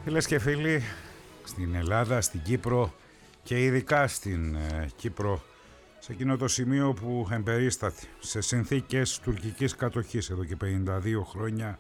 Φίλες και φίλοι, στην Ελλάδα, στην Κύπρο και ειδικά στην Κύπρο, σε εκείνο το σημείο που εμπερίσταται σε συνθήκες τουρκικής κατοχής εδώ και 52 χρόνια,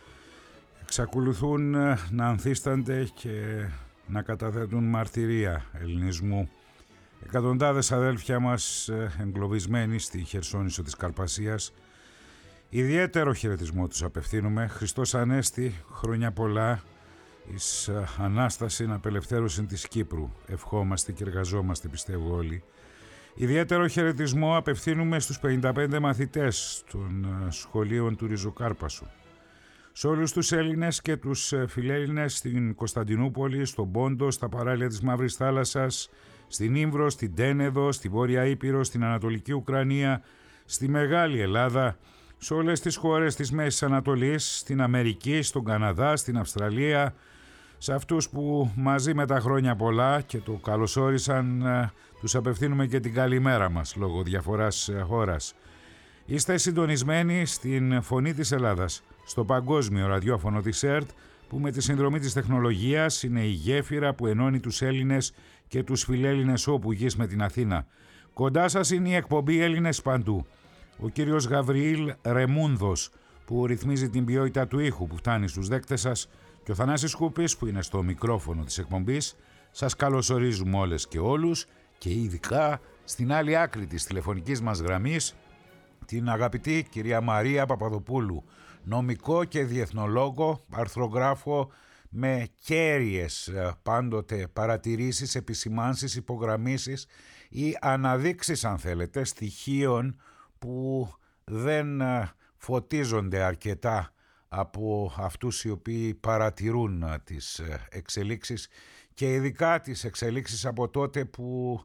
εξακολουθούν να ανθίστανται και να καταθέτουν μαρτυρία ελληνισμού. Εκατοντάδες αδέλφια μας εγκλωβισμένοι στη Χερσόνησο της Καρπασίας. Ιδιαίτερο χαιρετισμό τους απευθύνουμε. Χριστός Ανέστη, χρόνια πολλά, εις Ανάσταση, απελευθέρωση της Κύπρου. Ευχόμαστε και εργαζόμαστε, πιστεύω όλοι. Ιδιαίτερο χαιρετισμό απευθύνουμε στους 55 μαθητές των σχολείων του Ριζοκάρπασου. Σε όλους τους Έλληνες και τους φιλέλληνες στην Κωνσταντινούπολη, στον Πόντο, στα παράλια της Μαύρης Θάλασσας, στην Ήμβρο, στην Τένεδο, στη Βόρεια Ήπειρο, στην Ανατολική Ουκρανία, στη Μεγάλη Ελλάδα, σε όλες τις χώρες της Μέσης Ανατολής, στην Αμερική, στον Καναδά, στην Αυστραλία, σε αυτούς που μαζί με τα χρόνια πολλά και το καλωσόρισαν, τους απευθύνουμε και την καλημέρα μας λόγω διαφοράς χώρας. Είστε συντονισμένοι στην Φωνή της Ελλάδας, στο παγκόσμιο ραδιόφωνο της ΕΡΤ, που με τη συνδρομή της τεχνολογίας είναι η γέφυρα που ενώνει τους Έλληνες και τους φιλέλληνες όπου γης με την Αθήνα. Κοντά σας είναι η εκπομπή Έλληνες Παντού. Ο κύριος Γαβριήλ Ρεμούνδος, που ρυθμίζει την ποιότητα του ήχου που φτάνει στους δέκτες σας, και ο Θανάσης Σκούπης, που είναι στο μικρόφωνο της εκπομπής. Σας καλωσορίζουμε όλες και όλους, και ειδικά στην άλλη άκρη της τηλεφωνικής μας γραμμής την αγαπητή κυρία Μαρία Παπαδοπούλου, νομικό και διεθνολόγο, αρθρογράφο με κέρυες πάντοτε παρατηρήσεις, επισημάνσεις, υπογραμμίσεις ή αναδείξεις, αν θέλετε, στοιχείων που δεν φωτίζονται αρκετά από αυτούς οι οποίοι παρατηρούν τις εξελίξεις, και ειδικά τις εξελίξεις από τότε που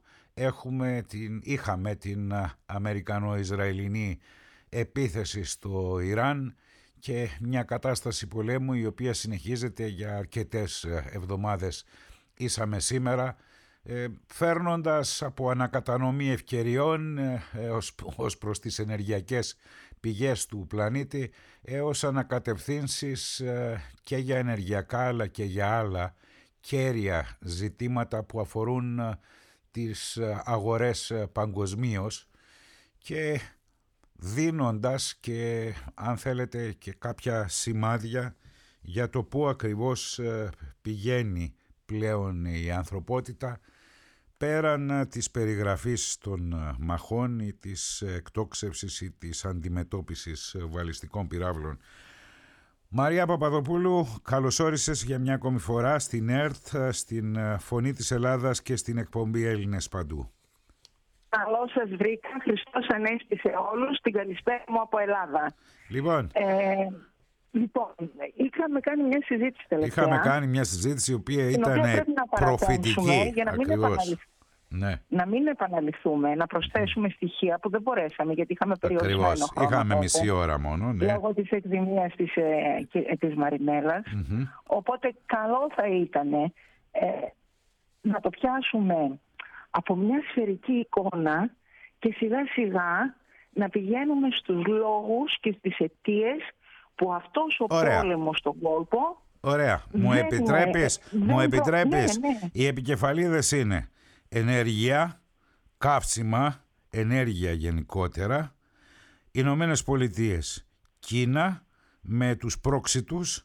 είχαμε την Αμερικανο-Ισραηλινή επίθεση στο Ιράν και μια κατάσταση πολέμου η οποία συνεχίζεται για αρκετές εβδομάδες ήσαμε σήμερα, φέρνοντας από ανακατανομή ευκαιριών ως προς τις ενεργειακές πηγές του πλανήτη έως ανακατευθύνσεις και για ενεργειακά αλλά και για άλλα κέρια ζητήματα που αφορούν τις αγορές παγκοσμίως, και δίνοντας και, αν θέλετε, και κάποια σημάδια για το πού ακριβώς πηγαίνει πλέον η ανθρωπότητα πέραν της περιγραφής των μαχών ή της εκτόξευσης ή της αντιμετώπισης βαλιστικών πυράβλων. Μαρία Παπαδοπούλου, καλώς όρισες για μια ακόμη φορά στην ΕΡΤ, στην Φωνή της Ελλάδας και στην εκπομπή Έλληνες Παντού. Καλώς σας βρήκα. Χριστός Ανέστη σε όλους. Την καλησπέρα μου από Ελλάδα. Λοιπόν, είχαμε κάνει μια συζήτηση τελευταία. Είχαμε κάνει μια συζήτηση η οποία ήταν προφητική. Για να μην επαναληφθούμε, να προσθέσουμε στοιχεία που δεν μπορέσαμε γιατί είχαμε περιορισμένο χρόνο. Είχαμε μισή ώρα μόνο. Ναι. Λόγω της εκδημίας της Μαρινέλας. Οπότε καλό θα ήταν να το πιάσουμε από μια σφαιρική εικόνα και σιγά σιγά να πηγαίνουμε στους λόγους και στις αιτίες που αυτός ο πόλεμος στον κόλπο... Ωραία. Μου επιτρέπεις. Ναι. Οι επικεφαλίδες είναι ενέργεια, καύσιμα, ενέργεια γενικότερα, Ηνωμένες Πολιτείες, Κίνα με τους πρόξιτους,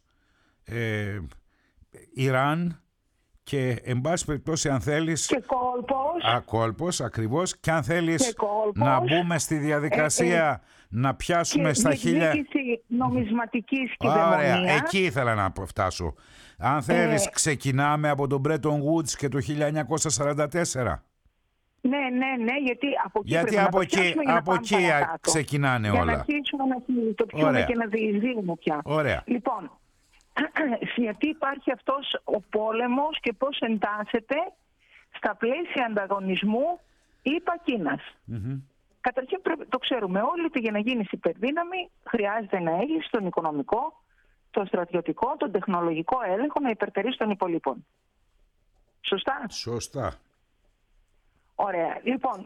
Ιράν, και εν πάση περιπτώσει, αν θέλεις, και κόλπος ακριβώς, και αν θέλεις να μπούμε στη διαδικασία να πιάσουμε στα χίλια νομισματικής κυβερνονίας. Ωραία, εκεί ήθελα να φτάσω. Αν θέλεις, ξεκινάμε από τον Bretton Woods και το 1944. Ναι, γιατί από εκεί ξεκινάνε όλα. Για να αρχίσουμε να συνειδητοποιούμε και να διεισδύουμε πια. Ωραία. Λοιπόν, γιατί υπάρχει αυτός ο πόλεμος και πώς εντάσσεται στα πλαίσια ανταγωνισμού ΗΠΑ-Κίνας. Καταρχήν το ξέρουμε όλοι ότι για να γίνεις υπερδύναμη χρειάζεται να έχεις τον οικονομικό, τον στρατιωτικό, τον τεχνολογικό έλεγχο να υπερτερείς των υπολείπων. Σωστά? Σωστά. Ωραία. Λοιπόν,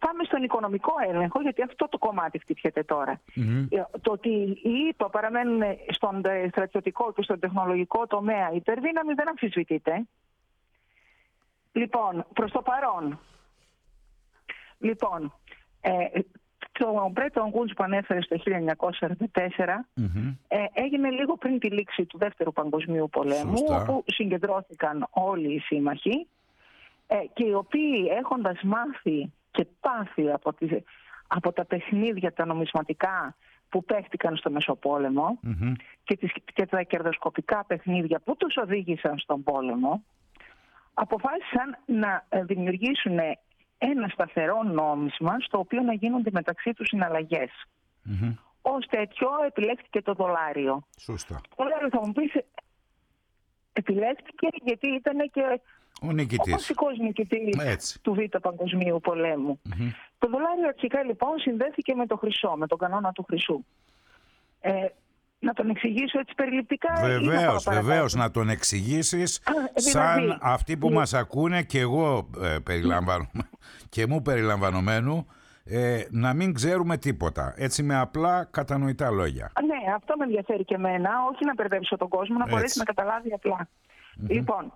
πάμε στον οικονομικό έλεγχο, γιατί αυτό το κομμάτι χτυπιέται τώρα. Το ότι οι ΗΠΑ παραμένουν στον στρατιωτικό και στον τεχνολογικό τομέα υπερδύναμη δεν αμφισβητείται. Λοιπόν, προς το παρόν. Λοιπόν, το Bretton Woods που ανέφερε στο 1944 έγινε λίγο πριν τη λήξη του Δεύτερου Παγκοσμίου Πολέμου, όπου συγκεντρώθηκαν όλοι οι σύμμαχοι και οι οποίοι, έχοντας μάθει και πάθει από τα παιχνίδια τα νομισματικά που παίχτηκαν στο Μεσοπόλεμο και τα κερδοσκοπικά παιχνίδια που τους οδήγησαν στον πόλεμο, αποφάσισαν να δημιουργήσουν ένα σταθερό νόμισμα στο οποίο να γίνονται μεταξύ τους συναλλαγές. Ως τέτοιο επιλέχθηκε το δολάριο. Σωστά. Το δολάριο, θα μου πεις, επιλέχθηκε γιατί ήταν και ο βασικός νικητής του Β' Παγκοσμίου Πολέμου. Το δολάριο αρχικά λοιπόν συνδέθηκε με το χρυσό, με τον κανόνα του χρυσού. Να τον εξηγήσω έτσι περιληπτικά? Βεβαίως, να τον εξηγήσεις σαν αυτοί που μας ακούνε και εγώ περιλαμβάνομαι και μου περιλαμβανομένου, να μην ξέρουμε τίποτα, έτσι με απλά κατανοητά λόγια. Ναι, αυτό με ενδιαφέρει και εμένα, όχι να μπερδέψω τον κόσμο, να μπορέσει να καταλάβει απλά. Λοιπόν,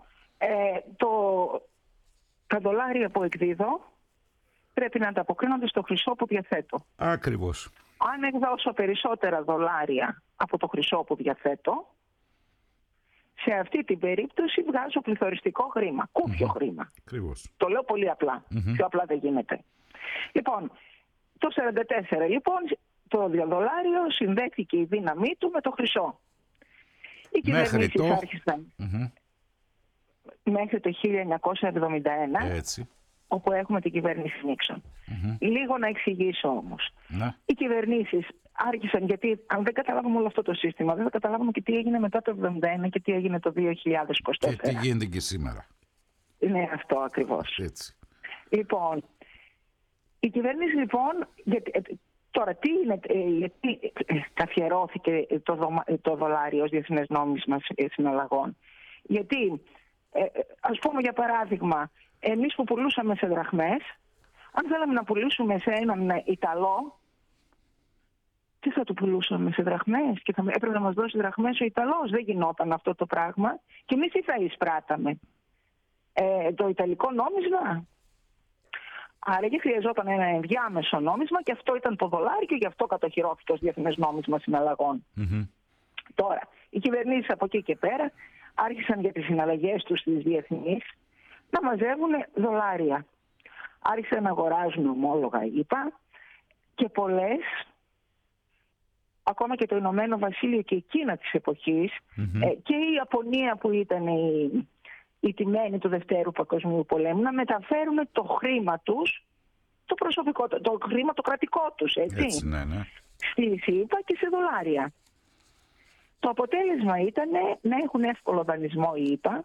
τα δολάρια που εκδίδω πρέπει να ανταποκρίνονται στο χρυσό που διαθέτω. Ακριβώς. Αν εκδώσω περισσότερα δολάρια από το χρυσό που διαθέτω, σε αυτή την περίπτωση βγάζω πληθωριστικό χρήμα, κούφιο χρήμα. Ακριβώς. Το λέω πολύ απλά, πιο απλά δεν γίνεται. Λοιπόν, το 1944 λοιπόν το δολάριο συνδέθηκε η δύναμή του με το χρυσό. Οι κυβερνήσεις άρχισαν μέχρι το 1971, έτσι, όπου έχουμε την κυβέρνηση Νίξον. Λίγο να εξηγήσω όμως. Οι κυβερνήσεις άρχισαν, γιατί αν δεν καταλάβουμε όλο αυτό το σύστημα, δεν θα καταλάβουμε και τι έγινε μετά το 1971 και τι έγινε το 2024. Και τι γίνεται και σήμερα. Ναι, αυτό ακριβώς. Έτσι. Λοιπόν, η κυβέρνηση λοιπόν, τώρα τι είναι, γιατί καθιερώθηκε το δολάριο ως διεθνές νόμισμα συναλλαγών? Γιατί, ας πούμε για παράδειγμα, εμείς που πουλούσαμε σε δραχμές, αν θέλαμε να πουλήσουμε σε έναν Ιταλό, τι θα του πουλούσαμε, σε δραχμές? Και έπρεπε να μας δώσει δραχμές ο Ιταλός. Δεν γινόταν αυτό το πράγμα. Και εμείς τι θα εισπράταμε? Το Ιταλικό νόμισμα? Άρα και χρειαζόταν ένα ενδιάμεσο νόμισμα και αυτό ήταν το δολάριο και γι' αυτό κατοχυρώθηκε ως διεθνές νόμισμα συναλλαγών. Τώρα, οι κυβερνήσεις από εκεί και πέρα άρχισαν για τις συναλλαγές τους στις διεθνείς να μαζεύουν δολάρια. Άρχισαν να αγοράζουν ομόλογα, είπα, και πολλές, ακόμα και το Ηνωμένο Βασίλειο και η Κίνα της εποχής, και η Ιαπωνία που ήταν η τιμένη του Δευτέρου Παγκοσμίου Πολέμου, να μεταφέρουν το χρήμα τους, το προσωπικό, το χρήμα το κρατικό τους, έτσι, στη ΣΥΠΑ και σε δολάρια. Το αποτέλεσμα ήταν να έχουν εύκολο δανεισμό οι ΗΠΑ,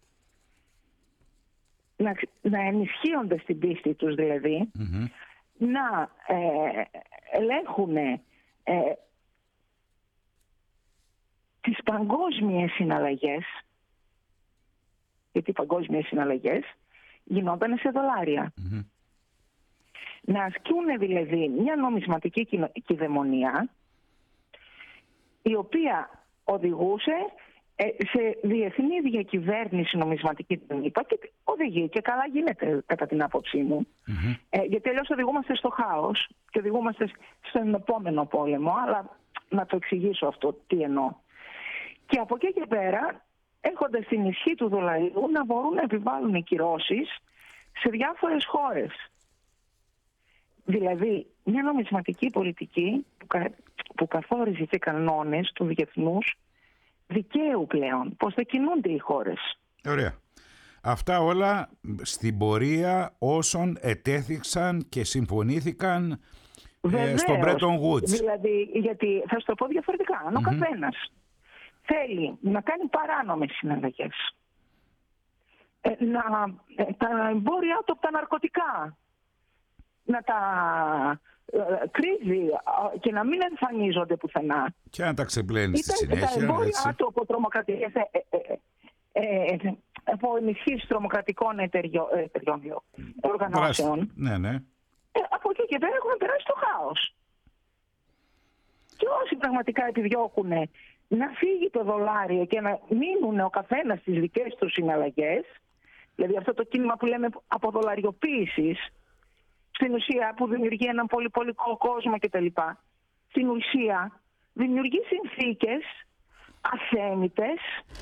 να ενισχύονται στην πίστη τους δηλαδή, να ελέγχουν τις παγκόσμιες συναλλαγές, γιατί οι παγκόσμιες συναλλαγές γινόταν σε δολάρια. Να ασκούν δηλαδή μια νομισματική κυδαιμονία, η οποία οδηγούσε σε διεθνή διακυβέρνηση νομισματική των ΗΠΑ, και οδηγεί και καλά γίνεται κατά την άποψή μου. Γιατί αλλιώς οδηγούμαστε στο χάος και οδηγούμαστε στον επόμενο πόλεμο, αλλά να το εξηγήσω αυτό τι εννοώ. Και από εκεί και πέρα, έχοντας την ισχύ του δολαρίου, να μπορούν να επιβάλλουν κυρώσεις σε διάφορες χώρες. Δηλαδή, μια νομισματική πολιτική που καθόριζε και κανόνες του διεθνούς δικαίου πλέον, πώς θα κινούνται οι χώρες. Ωραία. Αυτά όλα στην πορεία όσων ετέθηκαν και συμφωνήθηκαν στο Bretton Woods. Δηλαδή, γιατί θα σου το πω διαφορετικά. Αν ο καθένας θέλει να κάνει παράνομες συναλλαγές, τα εμπόρια του από τα ναρκωτικά, να τα κρύβει και να μην εμφανίζονται πουθενά, και να τα ξεπλένει στη συνέχεια, τα εμπόρια του από τρομοκρατικές από ενισχύσεις τρομοκρατικών οργανώσεων, ναι. και πέρα έχουμε περάσει το χάος. Και όσοι πραγματικά επιδιώκουν να φύγει το δολάριο και να μείνουν ο καθένας στις δικές του συναλλαγές, δηλαδή αυτό το κίνημα που λέμε αποδολαριοποίησης, στην ουσία που δημιουργεί έναν πολυπολικό κόσμο κτλ. Στην ουσία δημιουργεί συνθήκες αθέμητες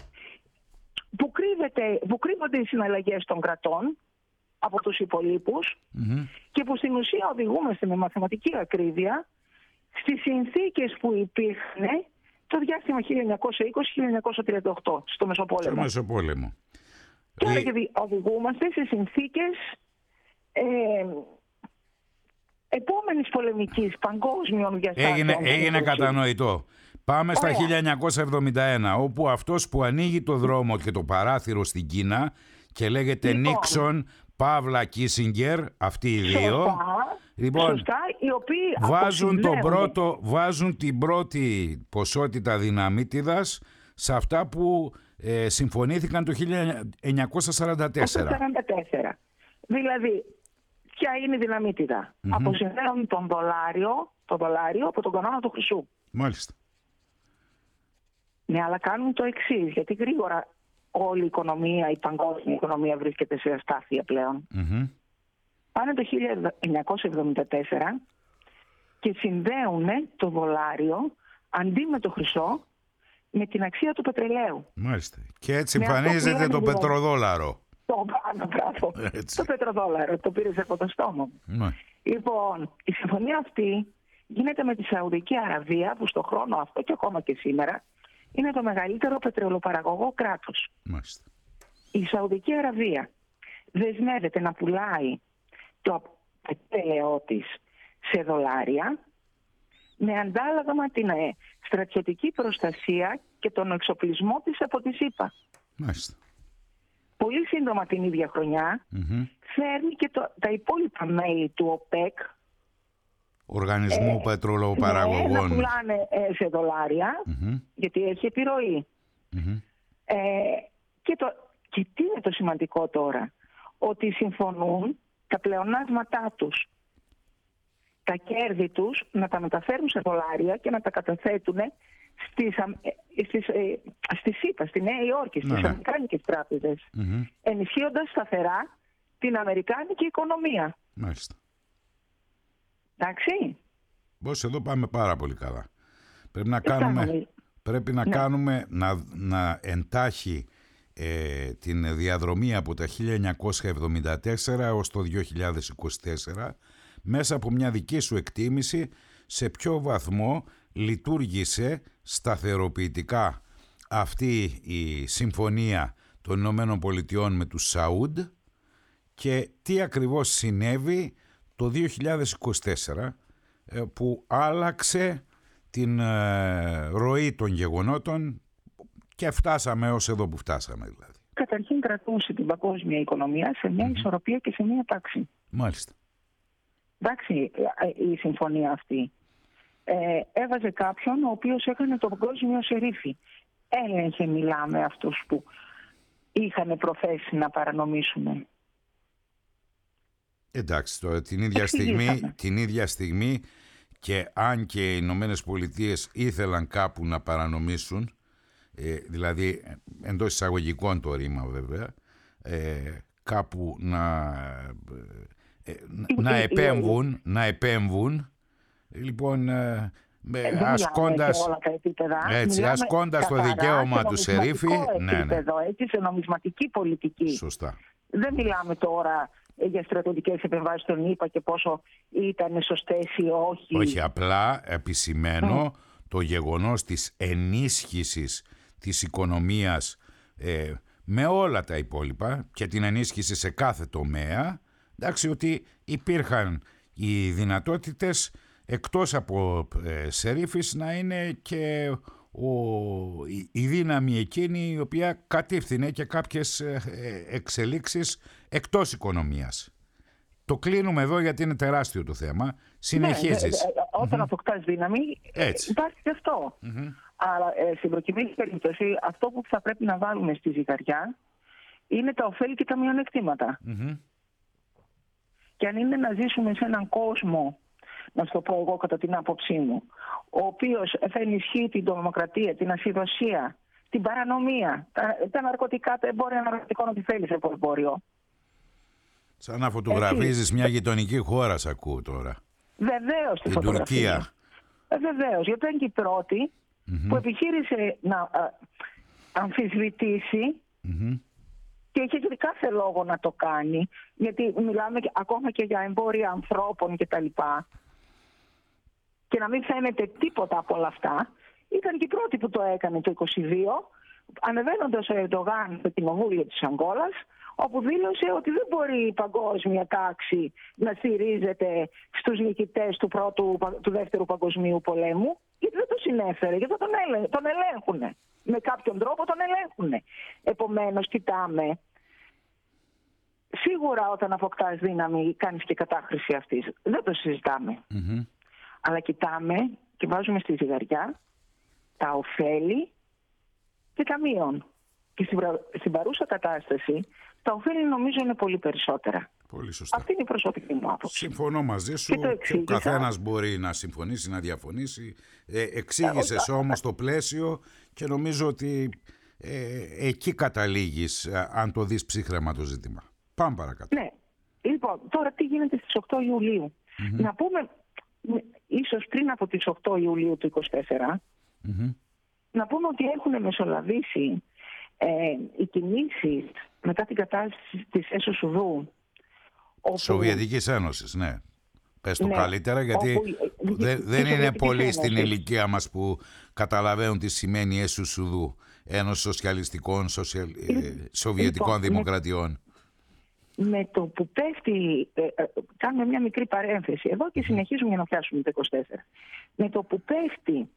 που κρύβονται οι συναλλαγές των κρατών από τους υπολείπους και που στην ουσία οδηγούμαστε με μαθηματική ακρίβεια στις συνθήκες που υπήρχαν το διάστημα 1920-1938 στο Μεσοπόλεμο. Και άρα οδηγούμαστε σε συνθήκες επόμενης πολεμικής παγκόσμιων διαστάσεων. Έγινε κατανοητό. Πάμε στα 1971, όπου αυτός που ανοίγει το δρόμο και το παράθυρο στην Κίνα και λέγεται Νίξον, Παύλα Κίσιγκερ, αυτοί οι δύο. Λοιπόν, σωστά, οι οποίοι βάζουν την πρώτη ποσότητα δυναμίτιδας σε αυτά που συμφωνήθηκαν το 1944. Δηλαδή, ποια είναι η δυναμίτιδα? Αποσυνδέουν το δολάριο από τον κανόνα του χρυσού. Μάλιστα. Ναι, αλλά κάνουν το εξής, γιατί γρήγορα όλη η οικονομία, η παγκόσμια οικονομία βρίσκεται σε αστάθεια πλέον. Πάνε το 1974 και συνδέουν το δολάριο αντί με το χρυσό με την αξία του πετρελαίου. Μάλιστα. Και έτσι εμφανίζεται το πετροδόλαρο. Το πετροδόλαρο, το πήρες από το στόμα μου. Λοιπόν, η συμφωνία αυτή γίνεται με τη Σαουδική Αραβία, που στο χρόνο αυτό και ακόμα και σήμερα είναι το μεγαλύτερο πετρελαιοπαραγωγό κράτος. Μάλιστα. Η Σαουδική Αραβία δεσμεύεται να πουλάει το πετρέλαιό της σε δολάρια με αντάλλαγμα την στρατιωτική προστασία και τον εξοπλισμό της από τη ΣΥΠΑ. Μάλιστα. Πολύ σύντομα την ίδια χρονιά φέρνει και τα υπόλοιπα μέλη του ΟΠΕΚ, Οργανισμού Πετρολαιοπαραγωγών, να πουλάνε σε δολάρια, γιατί έχει επιρροή. Και τι είναι το σημαντικό τώρα? Ότι συμφωνούν τα πλεονάσματά τους, τα κέρδη τους, να τα μεταφέρουν σε δολάρια και να τα καταθέτουν στη ΣΥΠΑ, στη Νέα Υόρκη, στις αμερικάνικες τράπεζες, ενισχύοντας σταθερά την αμερικάνικη οικονομία. Μάλιστα. Εντάξει. Εδώ πάμε πάρα πολύ καλά. Πρέπει να κάνουμε να εντάχει την διαδρομή από τα 1974 έως το 2024 μέσα από μια δική σου εκτίμηση σε ποιο βαθμό λειτουργήσε σταθεροποιητικά αυτή η συμφωνία των Ηνωμένων Πολιτειών με τους Σαούντ και τι ακριβώς συνέβη το 2024 που άλλαξε την ροή των γεγονότων και φτάσαμε ως εδώ που φτάσαμε δηλαδή. Καταρχήν κρατούσε την παγκόσμια οικονομία σε μια ισορροπία και σε μια τάξη. Μάλιστα. Εντάξει, η συμφωνία αυτή έβαζε κάποιον ο οποίος έκανε το παγκόσμιο σερίφι. Έλεγχε, μιλάμε, αυτούς που είχαν προθέσει να παρανομήσουν. Εντάξει, τώρα την ίδια στιγμή και αν και οι Ηνωμένες Πολιτείες ήθελαν κάπου να παρανομήσουν, δηλαδή εντός εισαγωγικών το ρήμα βέβαια, κάπου να επέμβουν, λοιπόν, ασκώντας το δικαίωμα του σερίφη, έτσι, σε νομισματική πολιτική. Σωστά. Δεν μιλάμε τώρα για στρατιωτικές επεμβάσεις των ΗΠΑ και πόσο ήταν σωστές ή όχι. Όχι, απλά επισημαίνω το γεγονός της ενίσχυσης της οικονομίας με όλα τα υπόλοιπα και την ενίσχυση σε κάθε τομέα, εντάξει, ότι υπήρχαν οι δυνατότητες εκτός από σερίφης να είναι και η δύναμη εκείνη η οποία κατήφθηνε και κάποιες εξελίξεις εκτός οικονομίας. Το κλείνουμε εδώ γιατί είναι τεράστιο το θέμα. Συνεχίζεις. Όταν αποκτάς δύναμη υπάρχει και αυτό. Αλλά στην προκειμένη περίπτωση αυτό που θα πρέπει να βάλουμε στη ζυγαριά είναι τα ωφέλη και τα μειονεκτήματα. και αν είναι να ζήσουμε σε έναν κόσμο, να σου το πω εγώ κατά την άποψή μου, ο οποίος θα ενισχύει την τρομοκρατία, την ασυδοσία, την παρανομία, τα ναρκωτικά, τα εμπόρια ναρκωτικών, ό,τι θέλει από εμπόριο. Σαν να φωτογραφίζεις μια γειτονική χώρα, σ' ακούω τώρα. Βεβαίως την Τουρκία. Βεβαίως, γιατί ήταν και η πρώτη που επιχείρησε να αμφισβητήσει και είχε κάθε λόγο να το κάνει, γιατί μιλάμε ακόμα και για εμπόρια ανθρώπων κτλ. Και να μην φαίνεται τίποτα από όλα αυτά. Ήταν και η πρώτη που το έκανε το 22, ανεβαίνοντας ο Ερντογάν στο κοινοβούλιο της Αγκόλας, όπου δήλωσε ότι δεν μπορεί η παγκόσμια τάξη να στηρίζεται στους νικητές του Δεύτερου Παγκοσμίου Πολέμου, γιατί δεν το συνέφερε, γιατί τον ελέγχουνε. Με κάποιον τρόπο τον ελέγχουνε. Επομένως, κοιτάμε. Σίγουρα όταν αποκτάς δύναμη κάνεις και κατάχρηση αυτής. Δεν το συζητάμε. Αλλά κοιτάμε και βάζουμε στη ζυγαριά τα ωφέλη και τα μείον. Και στην παρούσα κατάσταση τα ωφέλη νομίζω είναι πολύ περισσότερα. Πολύ σωστά. Αυτή είναι η προσωπική μου άποψη. Συμφωνώ μαζί σου και ο καθένας μπορεί να συμφωνήσει, να διαφωνήσει. Εξήγησες όμως το πλαίσιο και νομίζω ότι εκεί καταλήγεις αν το δεις ψύχρεμα το ζήτημα. Πάμε παρακάτω. Ναι. Λοιπόν, τώρα τι γίνεται στις 8 Ιουλίου. Να πούμε, ίσως πριν από τις 8 Ιουλίου του 2024, να πούμε ότι έχουν μεσολαβήσει οι κινήσεις μετά την κατάσταση της Έσω Σουδού. Σοβιετικής Ένωσης, ναι. Πες το καλύτερα, γιατί δεν είναι πολλοί στην ηλικία μας που καταλαβαίνουν τι σημαίνει Έσω Σουδού, Ένωση Σοσιαλιστικών Σοβιετικών Δημοκρατιών. Με το που πέφτει, κάνουμε μια μικρή παρένθεση εδώ και συνεχίζουμε για να πιάσουμε το 24. Με το που πέφτει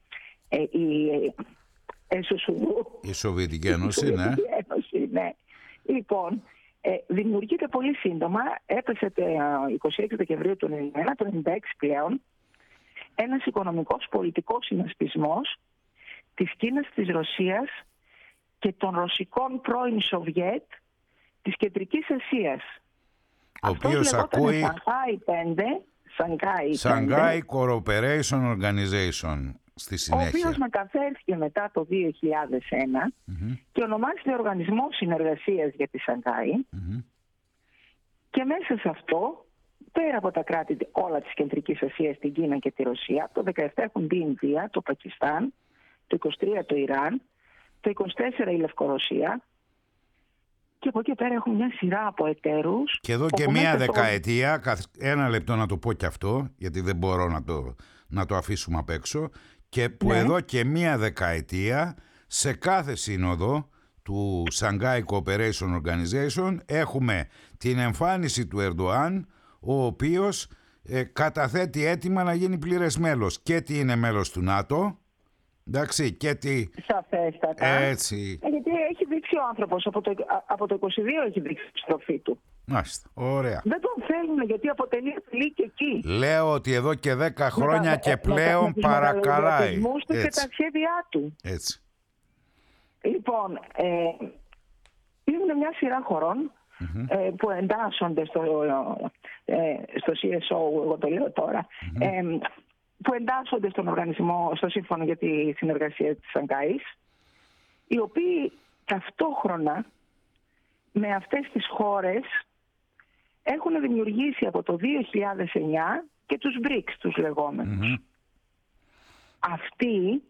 η Σοβιετική Ένωση, ναι. Λοιπόν, δημιουργείται πολύ σύντομα, έπεσε το 26 Δεκεμβρίου του 1991, το 1996 πλέον, ένας οικονομικός πολιτικός συνασπισμός της Κίνας, της Ρωσίας και των ρωσικών πρώην Σοβιέτ της Κεντρικής Ασίας. Ο οποίος ακούει Shanghai Cooperation Organization στη συνέχεια. Ο οποίος μεταφέρθηκε μετά το 2001 και ονομάζεται Οργανισμό Συνεργασίας για τη Σανγκάη. Και μέσα σε αυτό, πέρα από τα κράτη όλα της Κεντρικής Ασίας, την Κίνα και τη Ρωσία, το 2017 έχουν μπει η Ινδία, το Πακιστάν, το 2023 το Ιράν, το 2024 η Λευκορωσία, και από εκεί πέρα έχουν μια σειρά από εταίρους. Και εδώ και μία δεκαετία, ένα λεπτό να το πω και αυτό, γιατί δεν μπορώ να το αφήσουμε απ' έξω, και που εδώ και μία δεκαετία σε κάθε σύνοδο του Shanghai Cooperation Organization έχουμε την εμφάνιση του Ερντοάν, ο οποίος καταθέτει αίτημα να γίνει πλήρες μέλος. Και τι είναι μέλος του ΝΑΤΟ, εντάξει, και τι... Σαφέστατα. Έτσι. Γιατί έχει δείξει ο άνθρωπος, από το 22 έχει δείξει τη στροφή του. Μάλιστα, ωραία. Δεν τον θέλουν γιατί αποτελεί απειλή και εκεί. Λέω ότι εδώ και 10 χρόνια και πλέον παρακαλάει. Με τους και τα σχέδιά του. Έτσι. Λοιπόν, είναι μια σειρά χωρών που εντάσσονται στο CSO, εγώ το λέω τώρα, που εντάσσονται στον οργανισμό, στο Σύμφωνο για τη Συνεργασία της Σανγκάης, οι οποίοι ταυτόχρονα με αυτές τις χώρες έχουν δημιουργήσει από το 2009 και τους BRICS, τους λεγόμενους. Αυτοί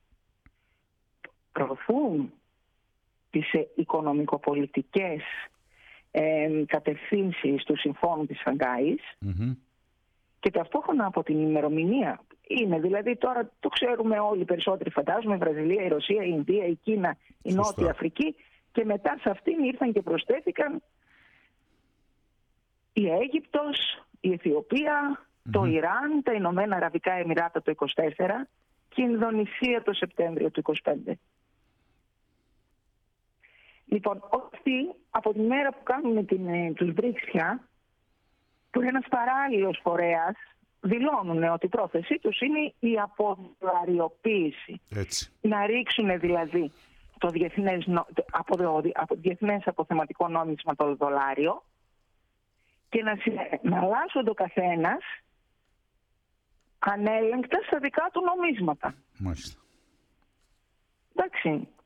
προωθούν τις οικονομικοπολιτικές κατευθύνσεις του Συμφώνου της Σανγκάης και ταυτόχρονα από την ημερομηνία είναι, δηλαδή τώρα το ξέρουμε όλοι περισσότεροι φαντάζομαι, η Βραζιλία, η Ρωσία, η Ινδία, η Κίνα, η Νότια Αφρική, και μετά σε αυτήν ήρθαν και προσθέθηκαν η Αίγυπτος, η Αιθιοπία, το Ιράν, τα Ηνωμένα Αραβικά Εμιράτα το 24 και η Ινδονησία το Σεπτέμβριο του 25. Λοιπόν, αυτοί από τη μέρα που κάνουμε τους BRICS πια, που είναι ένας παράλληλος φορέας, δηλώνουν ότι η πρόθεσή τους είναι η αποδολαριοποίηση. Να ρίξουν δηλαδή το διεθνές αποθεματικό νόμισμα το δολάριο και να αλλάσσονται ο καθένας ανέλεγκτα στα δικά του νομίσματα. Μάλιστα. Εντάξει.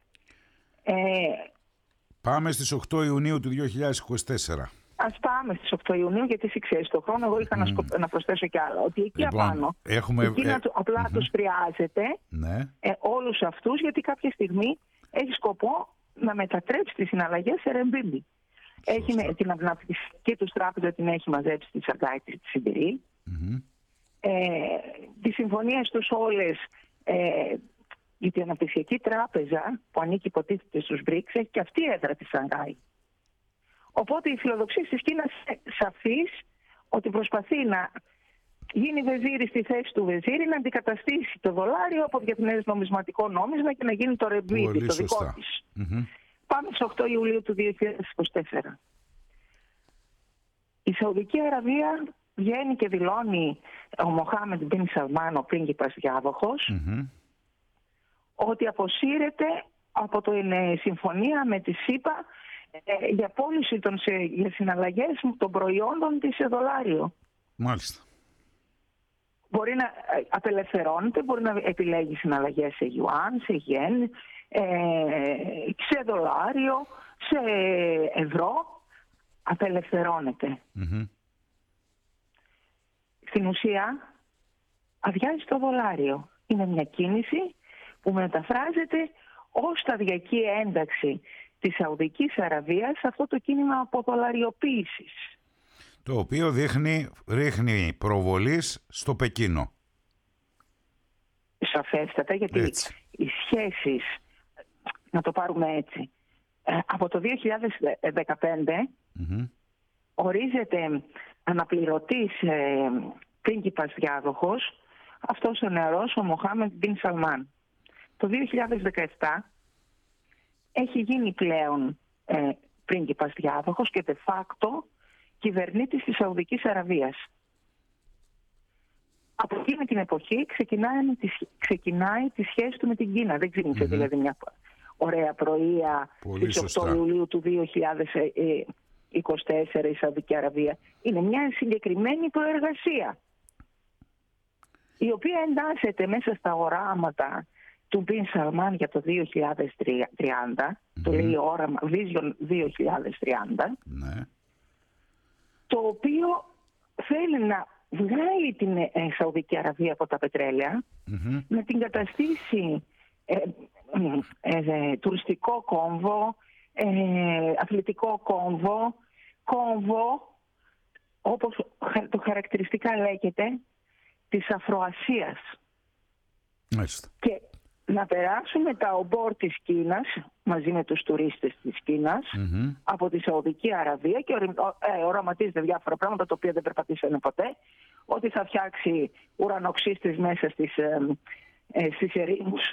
Πάμε στις 8 Ιουνίου του 2024. Ας πάμε στις 8 Ιουνίου, γιατί εσύ ξέρεις το χρόνο. Εγώ είχα να προσθέσω κι άλλα. Ότι εκεί απάνω, απλά τους χρειάζεται, όλους αυτούς, γιατί κάποια στιγμή έχει σκοπό να μετατρέψει τις συναλλαγές σε ρεμπίντι. Έχει την αναπτυξιακή του τράπεζα, την έχει μαζέψει στη Σαγκάη, τη Σιμπηρή. Τις συμφωνίες τους όλες, γιατί η αναπτυξιακή τράπεζα που ανήκει υποτίθεται στους BRICS έχει και αυτή έδρα τη Σαγκάη. Οπότε η φιλοδοξία της Κίνας είναι σαφής, ότι προσπαθεί να γίνει βεζίρι στη θέση του βεζίρι, να αντικαταστήσει το δολάριο από διεθνές νομισματικό νόμισμα και να γίνει το ρεμπίντι, το δικό της. Πάμε στις 8 Ιουλίου του 2024. Η Σαουδική Αραβία βγαίνει και δηλώνει, ο Μοχάμεντ Μπιν Σαλμάν, ο πρίγκιπας διάδοχος, ότι αποσύρεται από την συμφωνία με τη ΣΥΠΑ για πώληση για συναλλαγές των προϊόντων της σε δολάριο. Μάλιστα. Μπορεί να απελευθερώνεται, μπορεί να επιλέγει συναλλαγές σε γιουάν, σε γεν, σε δολάριο, σε ευρώ. Απελευθερώνεται. Στην ουσία αδειάζει το δολάριο. Είναι μια κίνηση που μεταφράζεται ως σταδιακή ένταξη της Σαουδικής Αραβίας σε αυτό το κίνημα αποδολαριοποίησης. Το οποίο ρίχνει προβολής στο Πεκίνο. Σαφέστατα, γιατί οι σχέσεις, να το πάρουμε έτσι, από το 2015 ορίζεται αναπληρωτής πρίγκιπας διάδοχος αυτός ο νεαρός, ο Μοχάμεντ Μπιν Σαλμάν. Το 2017 έχει γίνει πλέον πρίγκιπας διάδοχος και de facto κυβερνήτης της Σαουδικής Αραβίας. Από εκείνη την εποχή ξεκινάει τη σχέση του με την Κίνα. Δεν ξεκίνησε δηλαδή μια ωραία πρωία στις 8 Ιουλίου του 2024 η Σαουδική Αραβία. Είναι μια συγκεκριμένη προεργασία, η οποία εντάσσεται μέσα στα οράματα του Μπιν Σαλμάν για το 2030, το λέει όραμα Vision 2030, το οποίο θέλει να βγάλει την Σαουδική Αραβία από τα πετρέλαια, να την καταστήσει τουριστικό κόμβο, αθλητικό κόμβο, όπως το χαρακτηριστικά λέγεται, της Αφροασίας. Και να περάσουμε τα ομπόρ της Κίνας μαζί με τους τουρίστες της Κίνας από τη Σαουδική Αραβία, και οραματίζεται διάφορα πράγματα τα οποία δεν περπατήσανε ποτέ, ότι θα φτιάξει ουρανοξύστες μέσα στις ερήμους,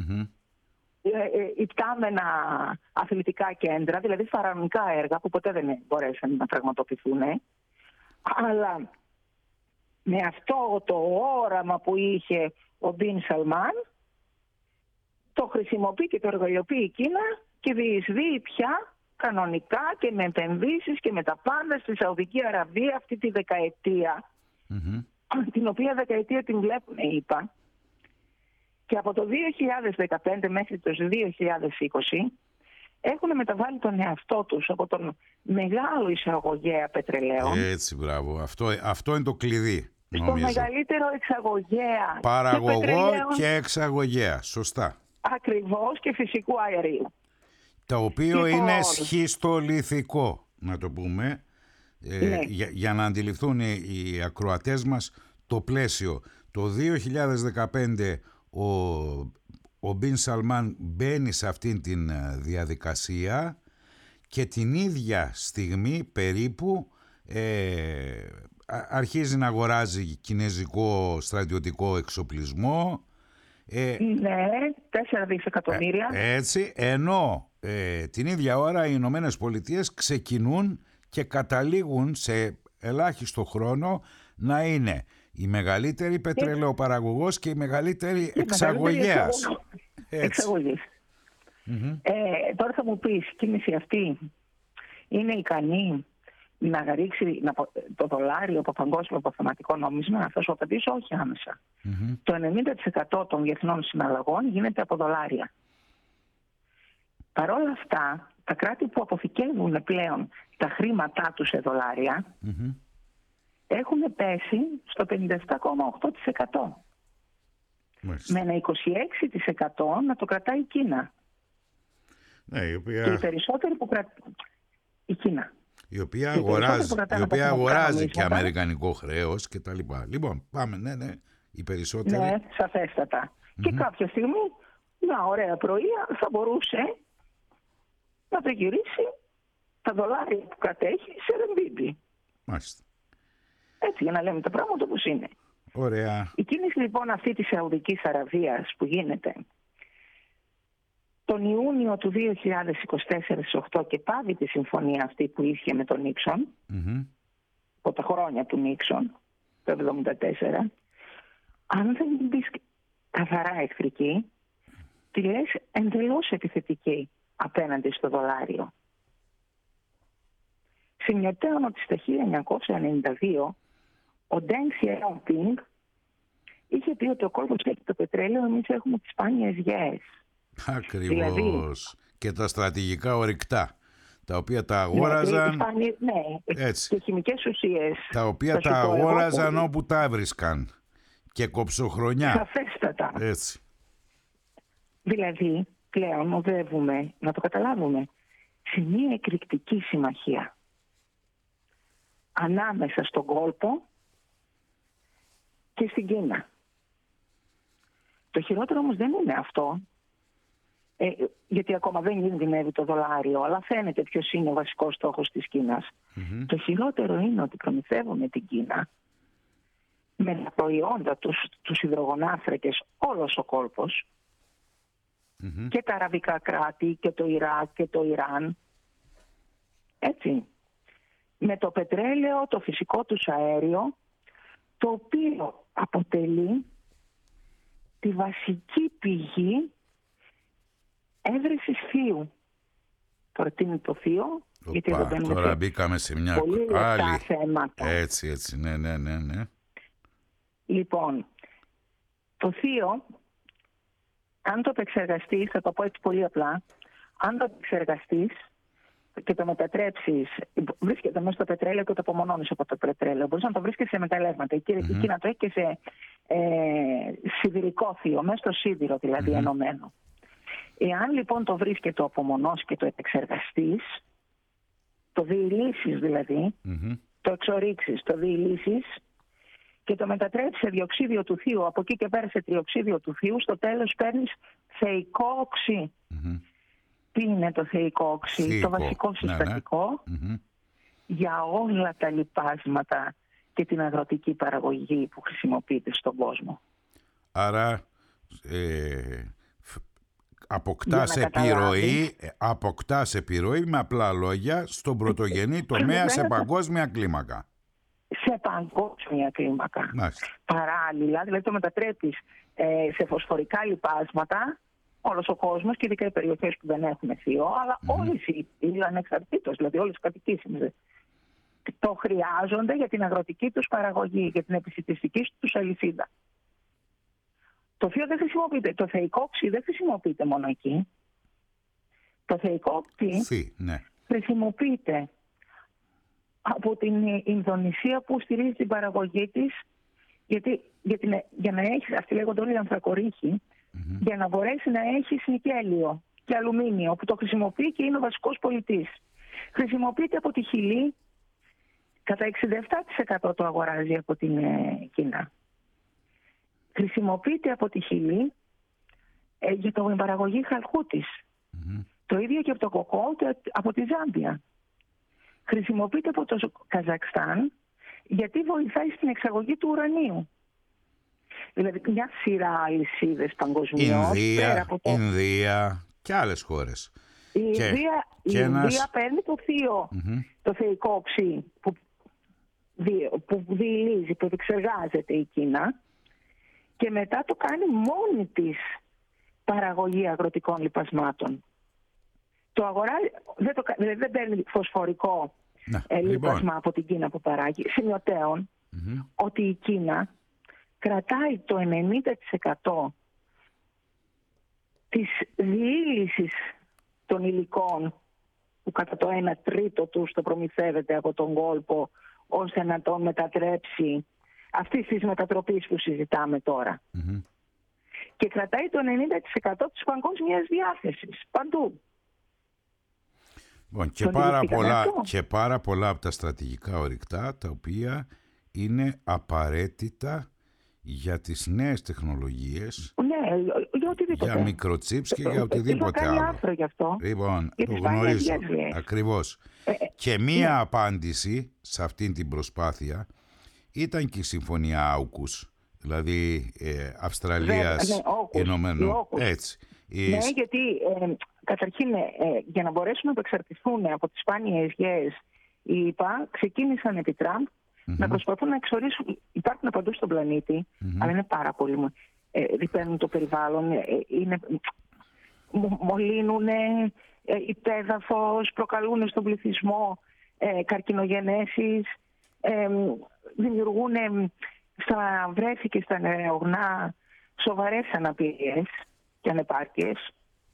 υπτάμενα αθλητικά κέντρα, δηλαδή φαραωνικά έργα που ποτέ δεν μπορέσαν να πραγματοποιηθούν, αλλά με αυτό το όραμα που είχε ο Μπιν Σαλμάν το χρησιμοποιεί και το εργαλειοποιεί η Κίνα και διεισδύει πια κανονικά και με επενδύσεις και με τα πάντα στη Σαουδική Αραβία αυτή τη δεκαετία, την οποία δεκαετία την βλέπουν, είπα, και από το 2015 μέχρι το 2020 έχουν μεταβάλει τον εαυτό τους από τον μεγάλο εισαγωγέα πετρελαίων. Έτσι, μπράβο. Αυτό είναι το κλειδί, στο μεγαλύτερο εξαγωγέα. Παραγωγό και εξαγωγέα. Σωστά. Ακριβώς, και φυσικού αερίου. Το οποίο είναι σχιστολιθικό, να το πούμε, για να αντιληφθούν οι ακροατές μας το πλαίσιο. Το 2015 ο Μπιν Σαλμάν μπαίνει σε αυτήν την διαδικασία και την ίδια στιγμή περίπου αρχίζει να αγοράζει κινέζικο στρατιωτικό εξοπλισμό. Ναι, 4 δισεκατομμύρια. Έτσι, ενώ την ίδια ώρα οι Ηνωμένες Πολιτείες ξεκινούν και καταλήγουν σε ελάχιστο χρόνο να είναι η μεγαλύτερη πετρελαιοπαραγωγός και η μεγαλύτερη εξαγωγέας. Εξαγωγής. Τώρα θα μου πεις, η κίνηση αυτή είναι ικανή να ρίξει το δολάριο από παγκόσμιο αποθεματικό νόμισμα? Θα σου απαντήσω όχι άμεσα. Το 90% των διεθνών συναλλαγών γίνεται από δολάρια. Παρ' όλα αυτά, τα κράτη που αποθηκεύουν πλέον τα χρήματά τους σε δολάρια έχουν πέσει στο 57,8%. Με ένα 26% να το κρατάει η Κίνα. Ναι, και οι περισσότεροι που η Κίνα. Η οποία αγοράζει και αμερικανικό χρέος και τα λοιπά. Λοιπόν, πάμε, ναι, οι περισσότεροι. Ναι, σαφέστατα. Και κάποια στιγμή, μια ωραία πρωία θα μπορούσε να το γυρίσει τα δολάρια που κατέχει σε ρεμβίμπι. Μάλιστα. Έτσι, για να λέμε τα πράγματα όπως είναι. Ωραία. Η κίνηση λοιπόν αυτή της Σαουδικής Αραβίας που γίνεται τον Ιούνιο του 2024 8 και πάβει τη συμφωνία αυτή που ίσχυε με τον Νίξον, από τα χρόνια του Νίξον, το 1974, αν δεν μπεις καθαρά εχθρική, τη λες εντελώς επιθετική απέναντι στο δολάριο. Σημειωτέων ότι στα 1992 ο Ντέν Σιέονπινγκ είχε πει ότι ο κόλπος έχει το πετρέλαιο, εμείς έχουμε τις σπάνιες γέες. Ακριβώς. Δηλαδή, και τα στρατηγικά ορυκτά, τα οποία τα αγόραζαν, έτσι, και χημικές ουσίες, τα οποία τα αγόραζαν όπου τα έβρισκαν, και κοψοχρονιά. Σαφέστατα. Έτσι. Δηλαδή πλέον οδεύουμε, να το καταλάβουμε, σε μια εκρηκτική συμμαχία ανάμεσα στον κόλπο και στην Κίνα. Το χειρότερο όμως δεν είναι αυτό, γιατί ακόμα δεν κινδυνεύει το δολάριο, αλλά φαίνεται ποιος είναι ο βασικός στόχος της Κίνας. Το χειρότερο είναι ότι προμηθεύουμε την Κίνα με τα προϊόντα, τους υδρογονάνθρακες, όλος ο κόλπος, και τα αραβικά κράτη και το Ιράκ και το Ιράν, έτσι, με το πετρέλαιο, το φυσικό τους αέριο, το οποίο αποτελεί τη βασική πηγή έβρεσης θείου. Τώρα τι είναι το θείο? Γιατί τώρα μπήκαμε σε μια άλλη θέματα. Έτσι, ναι. Λοιπόν, το θείο, αν το επεξεργαστείς, θα το πω έτσι πολύ απλά, αν το επεξεργαστείς και το μετατρέψεις, βρίσκεται μέσα στο πετρέλαιο και το απομονώνεις από το πετρέλαιο. Μπορείς να το βρίσκεις σε μεταλλεύματα. Η Κίνα το έχει και σε σιδηρικό θείο, μέσα στο σίδηρο δηλαδή ενωμένο. Εάν λοιπόν το βρεις και το απομονώσεις και το επεξεργαστείς, το διηλύσεις δηλαδή, το εξορίξεις, το διηλύσεις και το μετατρέψεις σε διοξίδιο του θείου, από εκεί και πέρα σε τριοξίδιο του θείου, στο τέλος παίρνεις θεϊκό οξύ. Τι είναι το θεϊκό οξύ? Το βασικό συστατικό για όλα τα λιπάσματα και την αγροτική παραγωγή που χρησιμοποιείται στον κόσμο. Άρα αποκτάς επιρροή με απλά λόγια στον πρωτογενή τομέα σε παγκόσμια κλίμακα. Σε παγκόσμια κλίμακα. Παράλληλα, δηλαδή το μετατρέπεις σε φωσφορικά λιπάσματα όλος ο κόσμος και ειδικά οι περιοχές που δεν έχουν θείο, αλλά όλες οι ανεξαρτήτως, δηλαδή όλες οι κατοικήσιμες, το χρειάζονται για την αγροτική τους παραγωγή, για την επισιτιστική τους αλυσίδα. Το θείο δεν χρησιμοποιείται, το θεϊκό οξύ δεν χρησιμοποιείται μόνο εκεί. Το θεϊκό οξύ χρησιμοποιείται από την Ινδονησία που στηρίζει την παραγωγή της, για να έχει, αυτοί λέγονται όλοι ανθρακορίχοι, για να μπορέσει να έχει νικέλιο και αλουμίνιο που το χρησιμοποιεί και είναι ο βασικός πολιτής. Χρησιμοποιείται από τη Χιλή, κατά 67% το αγοράζει από την Κίνα. Χρησιμοποιείται από τη Χιλή για την παραγωγή χαλκού της. Το ίδιο και από το κοκό από τη Ζάμπια. Χρησιμοποιείται από το Καζακστάν γιατί βοηθάει στην εξαγωγή του ουρανίου. Δηλαδή μια σειρά αλυσίδες παγκοσμίως. Ινδία και άλλες χώρες. Η Ινδία παίρνει το θείο, το θεϊκό οξύ που διηλύζει, που επεξεργάζεται η Κίνα και μετά το κάνει μόνη της παραγωγή αγροτικών λιπασμάτων. Το αγοράζει, δεν παίρνει φωσφορικό λίπασμα από την Κίνα που παράγει, σημειωτέων, ότι η Κίνα κρατάει το 90% της διήλυσης των υλικών που κατά το 1/3 τους το προμηθεύεται από τον κόλπο, ώστε να τον μετατρέψει αυτής της μετατροπής που συζητάμε τώρα. Και κρατάει το 90% της παγκόσμιας διάθεσης παντού. Και πάρα πολλά από τα στρατηγικά ορυκτά, τα οποία είναι απαραίτητα για τις νέες τεχνολογίες, για οτιδήποτε. Για μικροτσίπς και για οτιδήποτε άλλο. Άρθρο γι' αυτό. Λοιπόν, το γνωρίζω. Ακριβώς. Και μία απάντηση σε αυτήν την προσπάθεια ήταν και η Συμφωνία Άουκους, δηλαδή Αυστραλίας, Ηνωμένων. Έτσι. Ναι, γιατί καταρχήν για να μπορέσουν να επεξαρτηθούν από τις σπάνιες γέες, οι ΙΠΑ ξεκίνησαν επί Τραμπ να προσπαθούν να εξορίσουν. Υπάρχουν παντού στον πλανήτη, αλλά είναι πάρα πολύ. Ρηπαίνουν το περιβάλλον, μολύνουν υπέδαφος, προκαλούν στον πληθυσμό καρκινογενέσεις, δημιουργούν στα βρέφη και στα νεογνά σοβαρές αναπηρίες και ανεπάρκειες.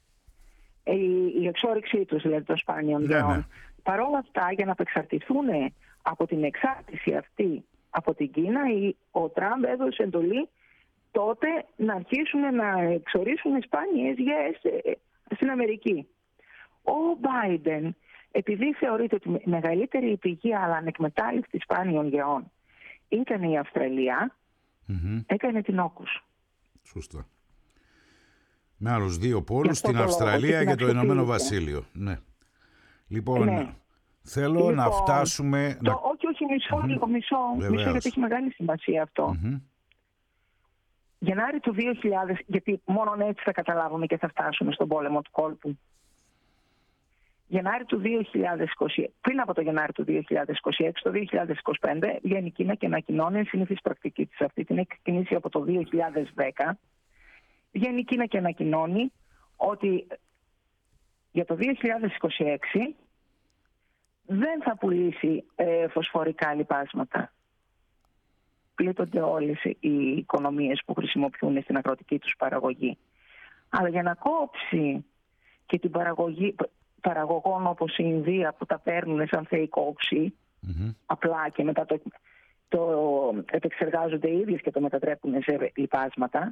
Η εξόρυξή τους, δηλαδή των σπάνιων γεών. Παρ' όλα αυτά, για να απεξαρτηθούν από την εξάρτηση αυτή από την Κίνα, ο Τραμπ έδωσε εντολή τότε να αρχίσουν να εξορίσουν σπάνιες γεές στην Αμερική. Ο Biden, επειδή θεωρείται ότι η μεγαλύτερη πηγή αλλά ανεκμετάλλευτη σπάνιων γεών ήταν η Αυστραλία, έκανε την όκους. Σωστά. Με άλλους δύο πόλους, την Αυστραλία και το Ηνωμένο Βασίλειο. Ναι. Λοιπόν, θέλω να φτάσουμε... Όχι, μισό, γιατί έχει μεγάλη σημασία αυτό. Γενάρη του 2000, γιατί μόνο έτσι θα καταλάβουμε και θα φτάσουμε στον πόλεμο του κόλπου. Γενάρη του 2020, πριν από το Γενάρη του 2026, το 2025, βγαίνει η Κίνα και ανακοινώνει, συνήθις πρακτική της αυτή, την έχει ξεκινήσει από το 2010, βγαίνει η Κίνα και ανακοινώνει ότι για το 2026 δεν θα πουλήσει φωσφορικά λιπάσματα. Πλήττονται όλες οι οικονομίες που χρησιμοποιούν στην αγροτική τους παραγωγή. Αλλά για να κόψει και την παραγωγή παραγωγών όπως η Ινδία που τα παίρνουν σαν θεϊκό οξύ, απλά και μετά το επεξεργάζονται οι ίδιες και το μετατρέπουν σε λιπάσματα,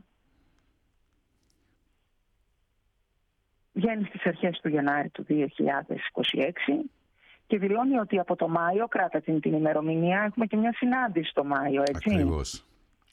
βγαίνει στις αρχές του Γενάρη του 2026 και δηλώνει ότι από το Μάιο, κράτα την ημερομηνία, έχουμε και μια συνάντηση το Μάιο, έτσι. Ακριβώς.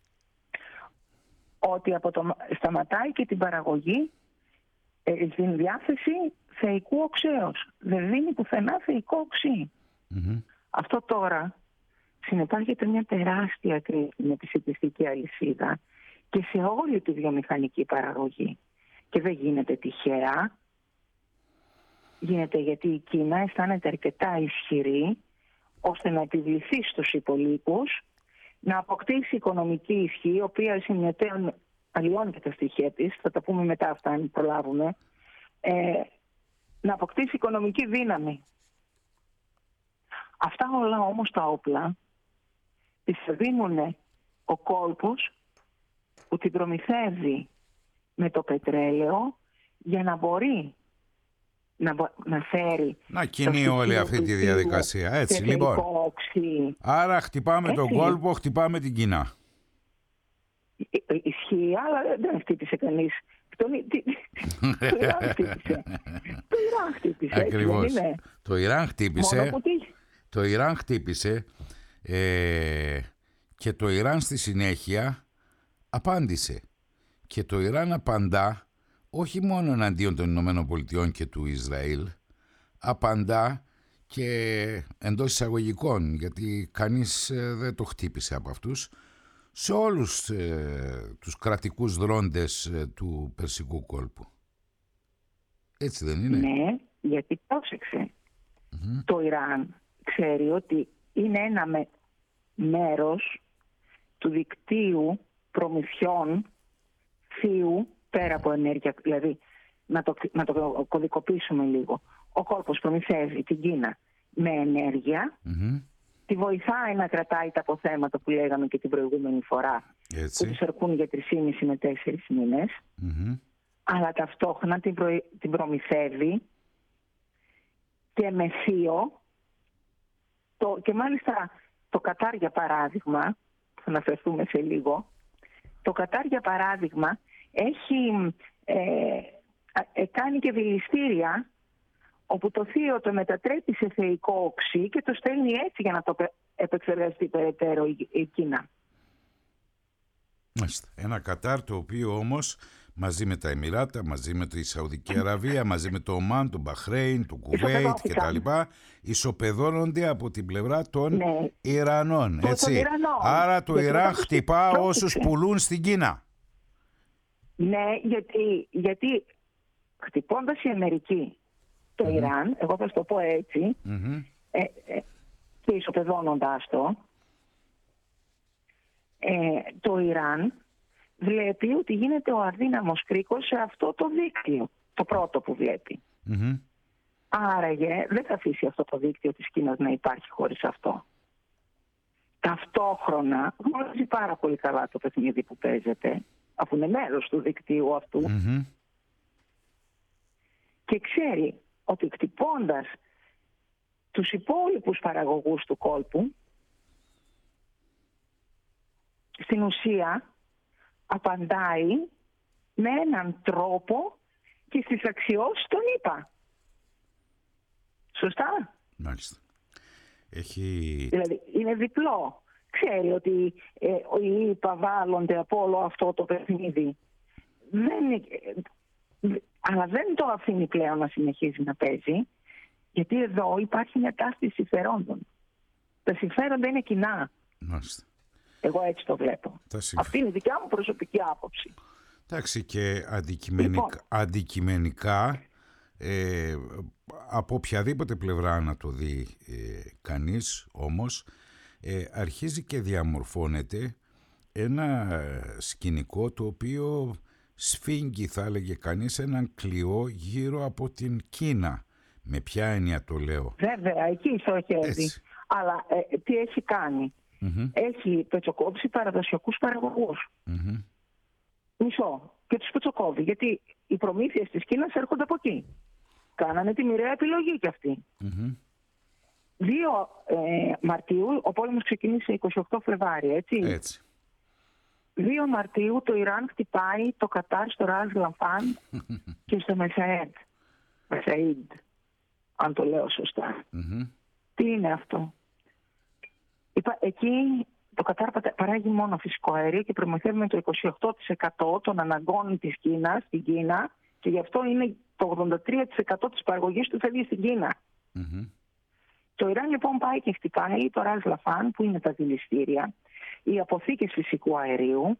Ότι σταματάει και την παραγωγή στην διάθεση θεϊκού οξέως. Δεν δίνει πουθενά θεϊκό οξύ. Αυτό τώρα συνεπάγεται μια τεράστια κρίση με τη επιστημική αλυσίδα και σε όλη τη βιομηχανική παραγωγή. Και δεν γίνεται τυχαία. Γίνεται γιατί η Κίνα αισθάνεται αρκετά ισχυρή ώστε να επιβληθεί στους υπολείπους, να αποκτήσει οικονομική ισχύ, η οποία σημειωτέων αλλοιώνει και τα στοιχεία της, θα τα πούμε μετά αυτά αν προλάβουμε, να αποκτήσει οικονομική δύναμη. Αυτά όλα όμως τα όπλα τις δίνουν ο κόλπος που την προμηθεύει με το πετρέλαιο για να μπορεί να φέρει... Να κινεί όλη αυτή τη διαδικασία. Έτσι λοιπόν. Οξύ. Άρα χτυπάμε τον κόλπο, χτυπάμε την Κίνα. Ισχύει, αλλά δεν χτύπησε κανείς. Το Ιράν χτύπησε. Το Ιράν χτύπησε. Ακριβώς. Το Ιράν χτύπησε. Το Ιράν χτύπησε και το Ιράν στη συνέχεια απάντησε. Και το Ιράν απαντά όχι μόνο εναντίον των Ηνωμένων Πολιτειών και του Ισραήλ, απαντά και εντός εισαγωγικών, γιατί κανείς δεν το χτύπησε από αυτούς, σε όλους τους κρατικούς δρόντες του Περσικού κόλπου. Έτσι δεν είναι? Ναι, γιατί πρόσεξε. Το Ιράν ξέρει ότι είναι ένα μέρος του δικτύου προμηθειών θείου πέρα από ενέργεια, δηλαδή να το κωδικοποιήσουμε λίγο. Ο κόλπος προμηθεύει την Κίνα με ενέργεια, τη βοηθάει να κρατάει τα αποθέματα που λέγαμε και την προηγούμενη φορά, έτσι, που τους αρκούν για 3,5 με 4 μήνες, αλλά ταυτόχρονα την προμηθεύει και με θείο, και μάλιστα το Κατάρ για παράδειγμα, θα αναφερθούμε σε λίγο, το Κατάρ για παράδειγμα έχει κάνει και δηληστήρια όπου το θείο το μετατρέπει σε θεϊκό οξύ και το στέλνει έτσι για να το επεξεργαστεί περαιτέρω η Κίνα. Ένα Κατάρ το οποίο όμως μαζί με τα Εμιράτα, μαζί με τη Σαουδική Αραβία, μαζί με το Ομάν, το Μπαχρέιν, το Κουβέιτ και τα λοιπά, ισοπεδώνονται από την πλευρά των Ιρανών. Έτσι. Άρα το Ιράν χτυπά όσους πουλούν στην Κίνα. Ναι, γιατί χτυπώντας η Αμερική το Ιράν, εγώ θα σου το πω έτσι, και ισοπεδώνοντας το Ιράν βλέπει ότι γίνεται ο αδύναμος κρίκος σε αυτό το δίκτυο, το πρώτο που βλέπει. Άραγε δεν θα αφήσει αυτό το δίκτυο της Κίνας να υπάρχει χωρίς αυτό. Ταυτόχρονα γνωρίζει πάρα πολύ καλά το παιχνίδι που παίζεται, αφού είναι μέρος του δικτύου αυτού, και ξέρει ότι χτυπώντας τους υπόλοιπους παραγωγούς του κόλπου, στην ουσία απαντάει με έναν τρόπο και στις αξιώσεις τον είπα. Σωστά? Μάλιστα. Δηλαδή είναι διπλό. Ξέρει ότι οι ΙΠΑ βάλλονται από όλο αυτό το παιχνίδι. Αλλά δεν το αφήνει πλέον να συνεχίζει να παίζει, γιατί εδώ υπάρχει μια ταύτιση συμφερόντων. Τα συμφέροντα είναι κοινά. Μάλιστα. Εγώ έτσι το βλέπω. Αυτή είναι η δικιά μου προσωπική άποψη. Εντάξει, και αντικειμενικά από οποιαδήποτε πλευρά να το δει κανείς όμως, αρχίζει και διαμορφώνεται ένα σκηνικό το οποίο σφίγγει, θα έλεγε κανείς, έναν κλειό γύρω από την Κίνα. Με ποια έννοια το λέω? Βέβαια, εκεί στοχεύει. Αλλά τι έχει κάνει? Έχει πετσοκόψει παραδοσιακούς παραγωγούς. Μισό. Και τους πετσοκόβει, γιατί οι προμήθειες της Κίνας έρχονται από εκεί. Κάνανε τη μοιραία επιλογή κι αυτοί. 2 Μαρτίου, ο πόλεμος ξεκίνησε 28 Φλεβάρι, έτσι. 2 Μαρτίου το Ιράν χτυπάει το Κατάρ στο Ραζ Λαφάν και στο Μεσαΐντ, αν το λέω σωστά. Τι είναι αυτό? Εκεί το Κατάρ παράγει μόνο φυσικό αέριο και προμηθεύει με το 28% των αναγκών της Κίνας στην Κίνα, και γι' αυτό είναι το 83% της παραγωγής του φεύγει στην Κίνα. Το Ιράν λοιπόν πάει και χτυπάει το Ραζ Λαφάν, που είναι τα δηληστήρια, οι αποθήκες φυσικού αερίου,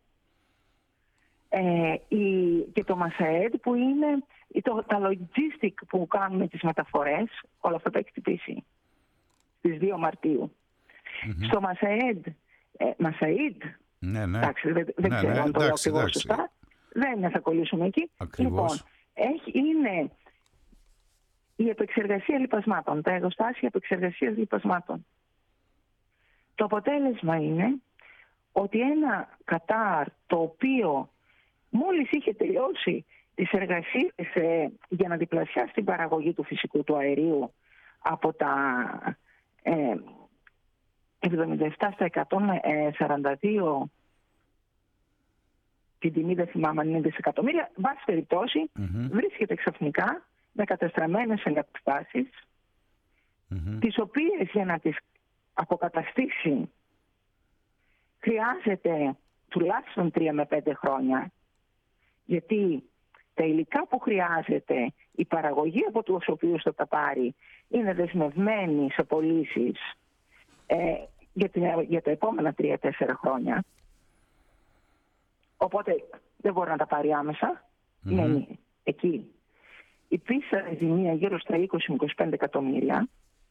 και το Μασαέντ, που είναι τα logistic που κάνουμε τις μεταφορές. Όλα αυτά τα έχει χτυπήσει στις 2 Μαρτίου. Στο Μασαΐντ, εντάξει, δεν ξέρω αν το λέω ακριβώς σωστά, δεν θα κολλήσουμε εκεί. Λοιπόν, είναι η επεξεργασία λιπασμάτων, τα εργοστάσια επεξεργασίας λιπασμάτων. Το αποτέλεσμα είναι ότι ένα Κατάρ, το οποίο μόλις είχε τελειώσει τις εργασίες για να διπλασιάσει την παραγωγή του φυσικού του αερίου από τα 77 στα 142, την τιμή δεν θυμάμαι αν είναι δισεκατομμύρια, βάση περιπτώσει βρίσκεται ξαφνικά με κατεστραμμένες εγκαταστάσεις, τις οποίες για να τις αποκαταστήσει χρειάζεται τουλάχιστον 3 με 5 χρόνια, γιατί τα υλικά που χρειάζεται η παραγωγή από τους οποίους θα τα πάρει είναι δεσμευμένη σε πωλήσεις για τα επόμενα 3-4 χρόνια. Οπότε δεν μπορεί να τα πάρει άμεσα. Είναι εκεί. Υπήρξε ζημία γύρω στα 20-25 εκατομμύρια.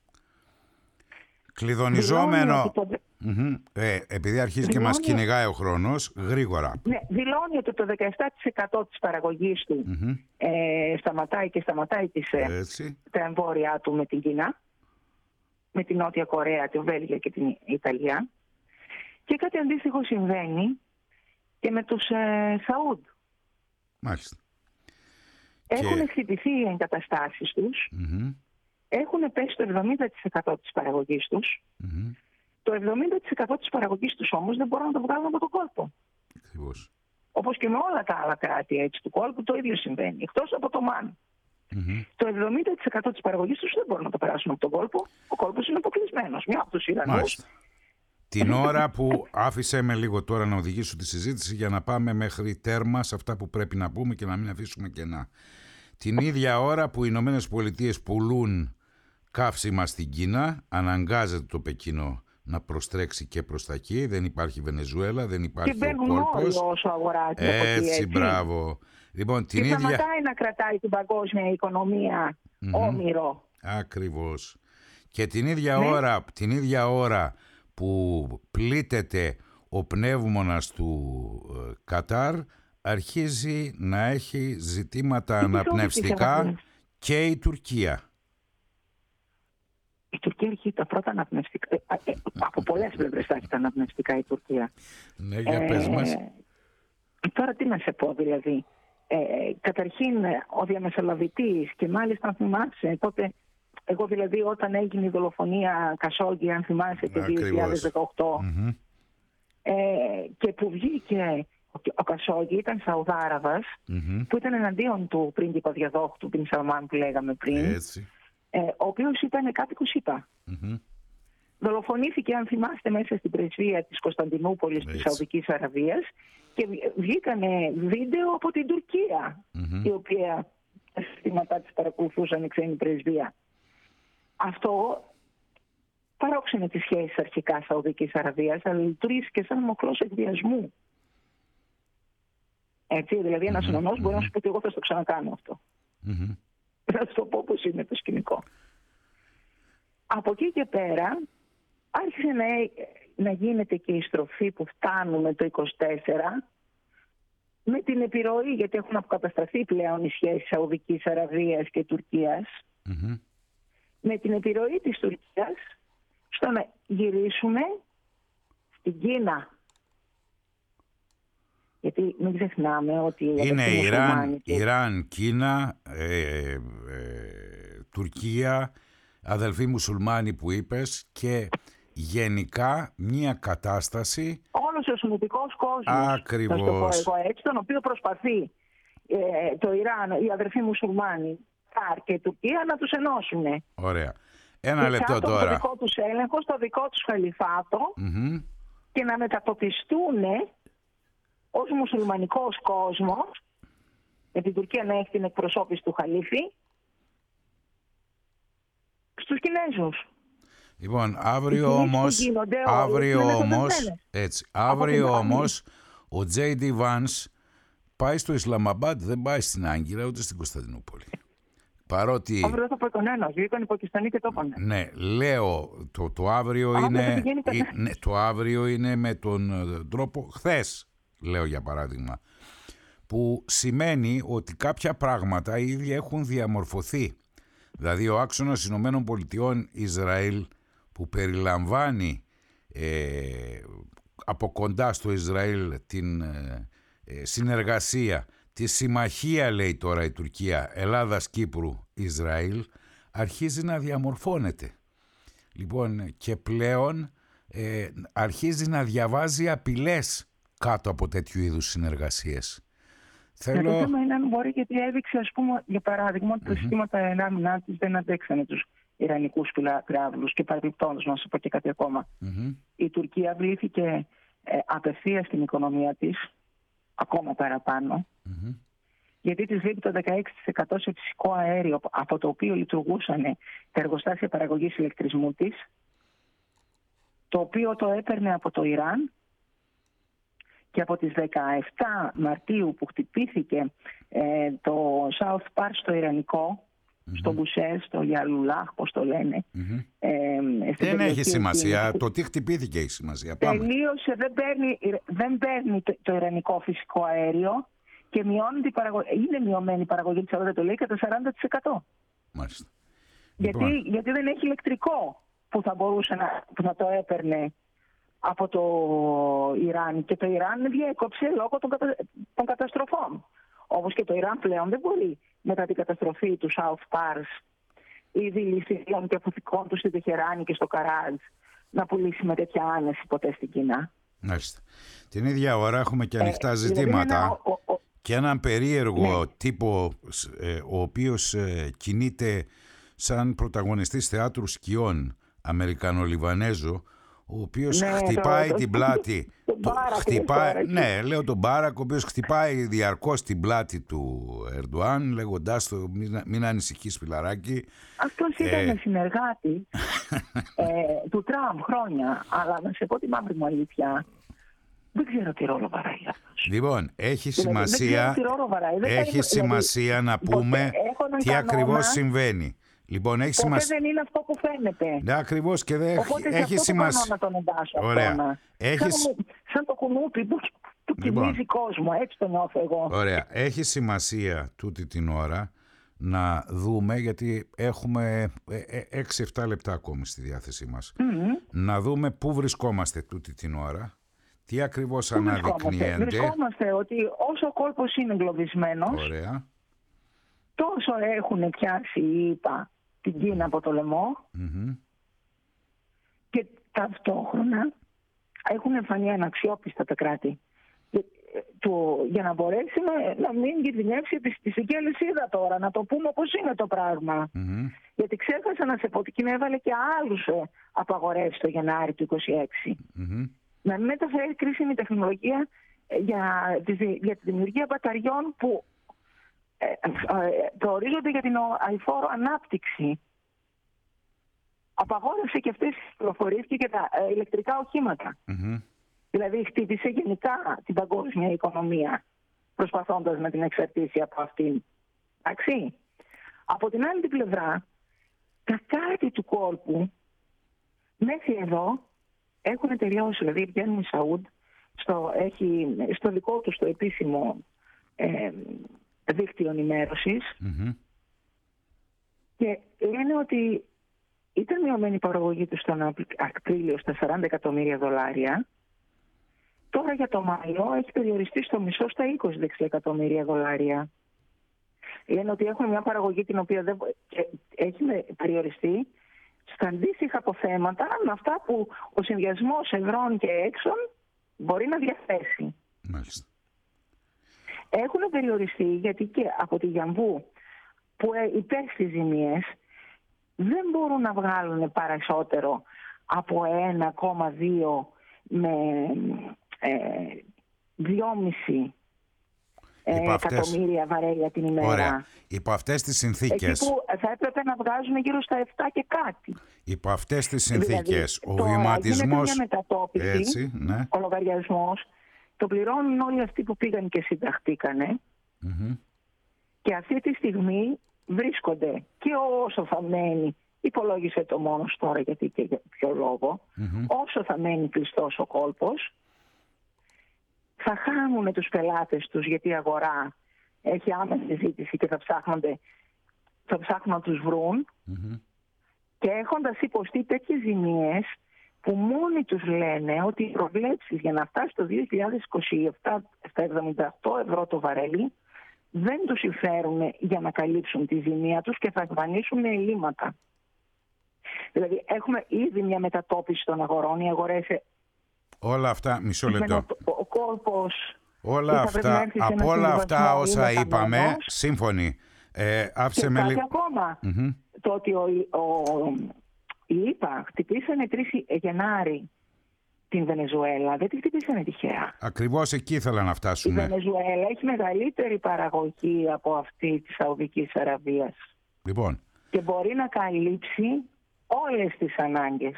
Κλειδονιζόμενο. Επειδή αρχίζει και μας κυνηγάει ο χρόνος, γρήγορα. Ναι, δηλώνει ότι το 17% της παραγωγής του σταματάει τα εμπόρια του με την Κίνα. με την Νότια Κορέα, τη Βέλγιο και την Ιταλία. Και κάτι αντίστοιχο συμβαίνει και με τους Σαούντ. Μάλιστα. Έχουν χτυπηθεί οι εγκαταστάσεις τους, έχουν πέσει το 70% της παραγωγής τους. Το 70% της παραγωγής τους όμως δεν μπορούν να το βγάλουν από τον κόλπο. Ακριβώς. Όπως και με όλα τα άλλα κράτη έτσι, του κόλπου το ίδιο συμβαίνει, εκτός από το ΜΑΝ. Το 70% της παραγωγής τους δεν μπορούν να το περάσουν από τον κόλπο. Ο κόλπος είναι αποκλεισμένος. Μια από τους Ιρανούς. Την ώρα που άφησε με λίγο τώρα να οδηγήσω τη συζήτηση για να πάμε μέχρι τέρμα σε αυτά που πρέπει να πούμε και να μην αφήσουμε κενά. Την ίδια ώρα που οι Ηνωμένες Πολιτείες πουλούν καύσιμα στην Κίνα, αναγκάζεται το Πεκίνο να προστρέξει και προς τα εκεί. Δεν υπάρχει Βενεζουέλα, δεν υπάρχει ο κόλπος. Και όσο αγοράζει. Έτσι, μπράβο. Λοιπόν, και σταματάει να κρατάει την παγκόσμια οικονομία όμηρο. Ακριβώς. Και την ίδια ώρα που πλήττεται ο πνεύμονας του Κατάρ, αρχίζει να έχει ζητήματα αναπνευστικά και η Τουρκία. Η Τουρκία έχει τα πρώτα αναπνευστικά. Από πολλές πλευρές θα έχει τα αναπνευστικά η Τουρκία. Ναι, για πες μας. Τώρα τι να σε πω δηλαδή. Καταρχήν ο διαμεσολαβητής και μάλιστα αν θυμάσαι τότε, εγώ δηλαδή όταν έγινε η δολοφονία Κασόγγι, αν θυμάσαι το 2018 και που βγήκε ο Κασόγγι, ήταν Σαουδάραβας που ήταν εναντίον του πρίγκιπα διαδόχου του Μπιν Σαλμάν που λέγαμε πριν, ο οποίος ήταν κάτοικος ΗΠΑ. Δολοφονήθηκε, αν θυμάστε, μέσα στην πρεσβεία της Κωνσταντινούπολης της Σαουδικής Αραβίας και βγήκανε βίντεο από την Τουρκία, η οποία τα συστήματά της παρακολουθούσαν η ξένη πρεσβεία. Αυτό παρόξενε τις σχέσεις αρχικά Σαουδικής Αραβίας, αλλά λειτουργήσε και σαν μοχλός εκβιασμού. Έτσι, δηλαδή ένας νονός μπορεί να σου πει ότι εγώ θα το ξανακάνω αυτό. Θα σου το πω πώς είναι το σκηνικό. Από εκεί και πέρα άρχισε να γίνεται και η στροφή που φτάνουμε το 24 με την επιρροή, γιατί έχουν αποκατασταθεί πλέον οι σχέσεις Σαουδικής Αραβίας και Τουρκίας, με την επιρροή της Τουρκίας στο να γυρίσουμε στην Κίνα. Γιατί μην ξεχνάμε ότι είναι Ιράν, Κίνα, Τουρκία, αδελφοί μουσουλμάνοι που είπες και γενικά μια κατάσταση. Όλος ο σουνιτικός κόσμος, ακριβώς, θα το πω εγώ έτσι, τον οποίο προσπαθεί το Ιράν, οι αδελφοί μουσουλμάνοι και η Τουρκία να τους ενώσουν. Ωραία. Ένα λεπτό τώρα. Το δικό τους έλεγχο, στο δικό τους χαλιφάτο και να μετατοπιστούν ως μουσουλμανικός κόσμος, με την Τουρκία να έχει την εκπροσώπηση του χαλίφη, στους Κινέζους. Λοιπόν, αύριο όμως ο J.D. Vance πάει στο Ισλαμαμπάντ, δεν πάει στην Άγκυρα ούτε στην Κωνσταντινούπολη. Παρότι... Αύριο θα πω τον ένα, βγήκαν οι Πακιστανοί και το είπανε. Ναι, λέω, το αύριο είναι... το αύριο είναι με τον τρόπο χθες, λέω για παράδειγμα, που σημαίνει ότι κάποια πράγματα ήδη έχουν διαμορφωθεί. Δηλαδή ο άξονας Ηνωμένων Πολιτειών Ισραήλ που περιλαμβάνει από κοντά στο Ισραήλ την συνεργασία, τη συμμαχία, λέει τώρα η Τουρκία, Ελλάδας, Κύπρου, Ισραήλ, αρχίζει να διαμορφώνεται. Λοιπόν, και πλέον αρχίζει να διαβάζει απειλές κάτω από τέτοιου είδους συνεργασίες. Το θέμα είναι αν μπορεί, γιατί έδειξε, ας πούμε, για παράδειγμα, ότι τα συστήματα ενάμυνά της δεν αντέξανε τους ιρανικούς πυράβλους και παρεμπιπτόντως, να σου πω και κάτι ακόμα. Η Τουρκία βλήθηκε απευθείας στην οικονομία της, ακόμα παραπάνω, γιατί της λείπει το 16% σε φυσικό αέριο, από το οποίο λειτουργούσαν τα εργοστάσια παραγωγής ηλεκτρισμού της, το οποίο το έπαιρνε από το Ιράν. Και από τις 17 Μαρτίου που χτυπήθηκε το South Pars στο Ιρανικό, στο Μπουσέρ, στο Γιαλουλάχ, πώς το λένε. Δεν έχει σημασία. Το τι χτυπήθηκε έχει σημασία. Τελείωσε, δεν παίρνει το Ιρανικό φυσικό αέριο και μειώνει την παραγωγή. Είναι μειωμένη η παραγωγή της Ανατολής κατά 40%. Μάλιστα. Γιατί δεν έχει ηλεκτρικό. που θα μπορούσε που θα το έπαιρνε από το Ιράν, και το Ιράν διέκοψε λόγω των καταστροφών. Όπως και το Ιράν πλέον δεν μπορεί μετά την καταστροφή του South Pars ή δηληστηρίων και αποθηκών του στη Τεχεράνη και στο Καράζ να πουλήσει με τέτοια άνεση ποτέ στην Κίνα. Μάλιστα. Την ίδια ώρα έχουμε και ανοιχτά ζητήματα και έναν περίεργο τύπο ο οποίος κινείται σαν πρωταγωνιστής θεάτρου σκιών, Αμερικανο-Λιβανέζο, ο οποίος χτυπάει την πλάτη. Λέω τον Μπάρακ, ο οποίος χτυπάει διαρκώς την πλάτη του Ερντοάν, λέγοντάς το μην ανησυχείς φιλαράκι. Αυτός ήταν συνεργάτη του Τραμπ χρόνια, αλλά να σε πω τη μαύρη μου αλήθεια, δεν ξέρω τι ρόλο βαράει αυτός. Λοιπόν, έχει σημασία να πούμε τι ακριβώς συμβαίνει. Λοιπόν, έχει σημασία. Δεν είναι αυτό που φαίνεται. Ναι, ακριβώς, και δεν έχει σημασία. Να τον εντάσω. Ωραία. Σαν το κουνούπι που κινήσει κόσμο, έτσι το νιώθω εγώ. Ωραία. Έχει σημασία τούτη την ώρα να δούμε, γιατί έχουμε 6-7 λεπτά ακόμη στη διάθεσή μας, να δούμε πού βρισκόμαστε τούτη την ώρα, τι ακριβώς αναδεικνύεται. Βρισκόμαστε ότι όσο ο κόλπος είναι εγκλωβισμένος, ωραία, τόσο έχουν πιάσει την Κίνα από το λαιμό, και ταυτόχρονα έχουν εμφανεί αναξιόπιστα τα κράτη για να μπορέσει να μην κινδυνεύσει τη δική αλυσίδα τώρα, να το πούμε όπως είναι το πράγμα. Γιατί ξέχασα να σε πω ότι η Κίνα έβαλε και άλλους απαγορεύσεις το Γενάρη του 2026. Να μην μεταφέρει κρίσιμη τεχνολογία για τη δημιουργία μπαταριών που προορίζονται για την αειφόρο ανάπτυξη. Απαγόρευσε και αυτές τις πληροφορίες και τα ηλεκτρικά οχήματα. Δηλαδή χτύπησε γενικά την παγκόσμια οικονομία, προσπαθώντας να την εξαρτήσει από αυτήν. Εντάξει. Από την άλλη την πλευρά, τα κράτη του κόλπου μέχρι εδώ έχουν τελειώσει. Δηλαδή βγαίνουν οι Σαούντ, στο δικό του το επίσημο δίκτυο ενημέρωσης, και λένε ότι ήταν μειωμένη η παραγωγή του στον Απρίλιο στα $40 εκατομμύρια. Τώρα για το Μάιο έχει περιοριστεί στο μισό, στα $20 δισεκατομμύρια. Λένε ότι έχουν μια παραγωγή την οποία έχει περιοριστεί στα αντίστοιχα αποθέματα με αυτά που ο συνδυασμός ευρών και έξων μπορεί να διαθέσει. Μάλιστα. Έχουν περιοριστεί γιατί και από τη Γιαμβού που υπέστη ζημίες δεν μπορούν να βγάλουν περισσότερο από 1,2 με 2,5 εκατομμύρια βαρέλια την ημέρα. Ωραία. Υπό αυτές τις συνθήκες, εκεί που θα έπρεπε να βγάζουν γύρω στα 7 και κάτι. Υπό αυτές τις συνθήκες, δηλαδή, ο βηματισμός, μια μετατόπιση, έτσι, ναι, ο λογαριασμός το πληρώνουν όλοι αυτοί που πήγαν και συνταχτήκανε, και αυτή τη στιγμή βρίσκονται, και όσο θα μένει, υπολόγισε το μόνος τώρα γιατί και για ποιο λόγο, όσο θα μένει κλειστός ο κόλπος, θα χάνουν τους πελάτες τους, γιατί η αγορά έχει άμεση ζήτηση και θα ψάχνουν να τους βρουν, και έχοντας υποστεί τέτοιες ζημίες που μόνοι τους λένε ότι οι προβλέψεις για να φτάσει το 2027 στα €78 το βαρέλι δεν τους συμφέρουν για να καλύψουν τη ζημία τους και θα εμφανίσουν ελλείμματα. Δηλαδή έχουμε ήδη μια μετατόπιση των αγορών, οι αγορές... Όλα αυτά, μισό λεπτό. Ο κόλπος... Από όλα αυτά όσα είπαμε, σύμφωνοι. Άφησε με κάτι ακόμα. Το ότι οι ΗΠΑ χτυπήσανε 3 Γενάρη την Βενεζουέλα, δεν τη χτυπήσανε τυχαία. Ακριβώς εκεί ήθελα να φτάσουμε. Η Βενεζουέλα έχει μεγαλύτερη παραγωγή από αυτή της Σαουδικής Αραβίας. Λοιπόν. Και μπορεί να καλύψει όλες τις ανάγκες.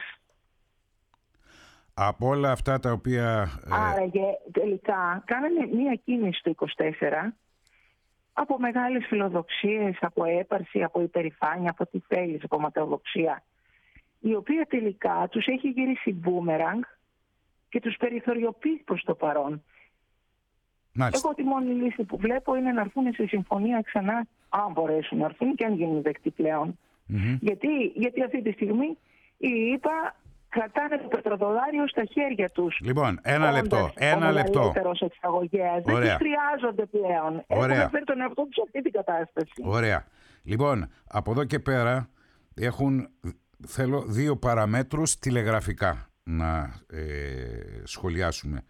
Από όλα αυτά τα οποία... Άραγε τελικά κάνανε μία κίνηση το 24 από μεγάλες φιλοδοξίες, από έπαρση, από υπερηφάνεια, από τι θέλεις, από ματαιοδοξία, η οποία τελικά τους έχει γυρίσει μπούμεραγκ και τους περιθωριοποιεί προς το παρόν. Μάλιστα. Εγώ τη μόνη λύση που βλέπω είναι να έρθουν σε συμφωνία ξανά, αν μπορέσουν να έρθουν και αν γίνουν δεκτοί πλέον. Γιατί αυτή τη στιγμή οι ΗΠΑ κρατάνε το πετροδολάριο στα χέρια τους. Λοιπόν, ένα λεπτό. Ο μεγαλύτερος εξαγωγέας. Δεν τους χρειάζονται πλέον. Έχουν φέρει τον εαυτό τους σε αυτή την κατάσταση. Ωραία. Λοιπόν, από εδώ και πέρα θέλω 2 παραμέτρους τηλεγραφικά να σχολιάσουμε.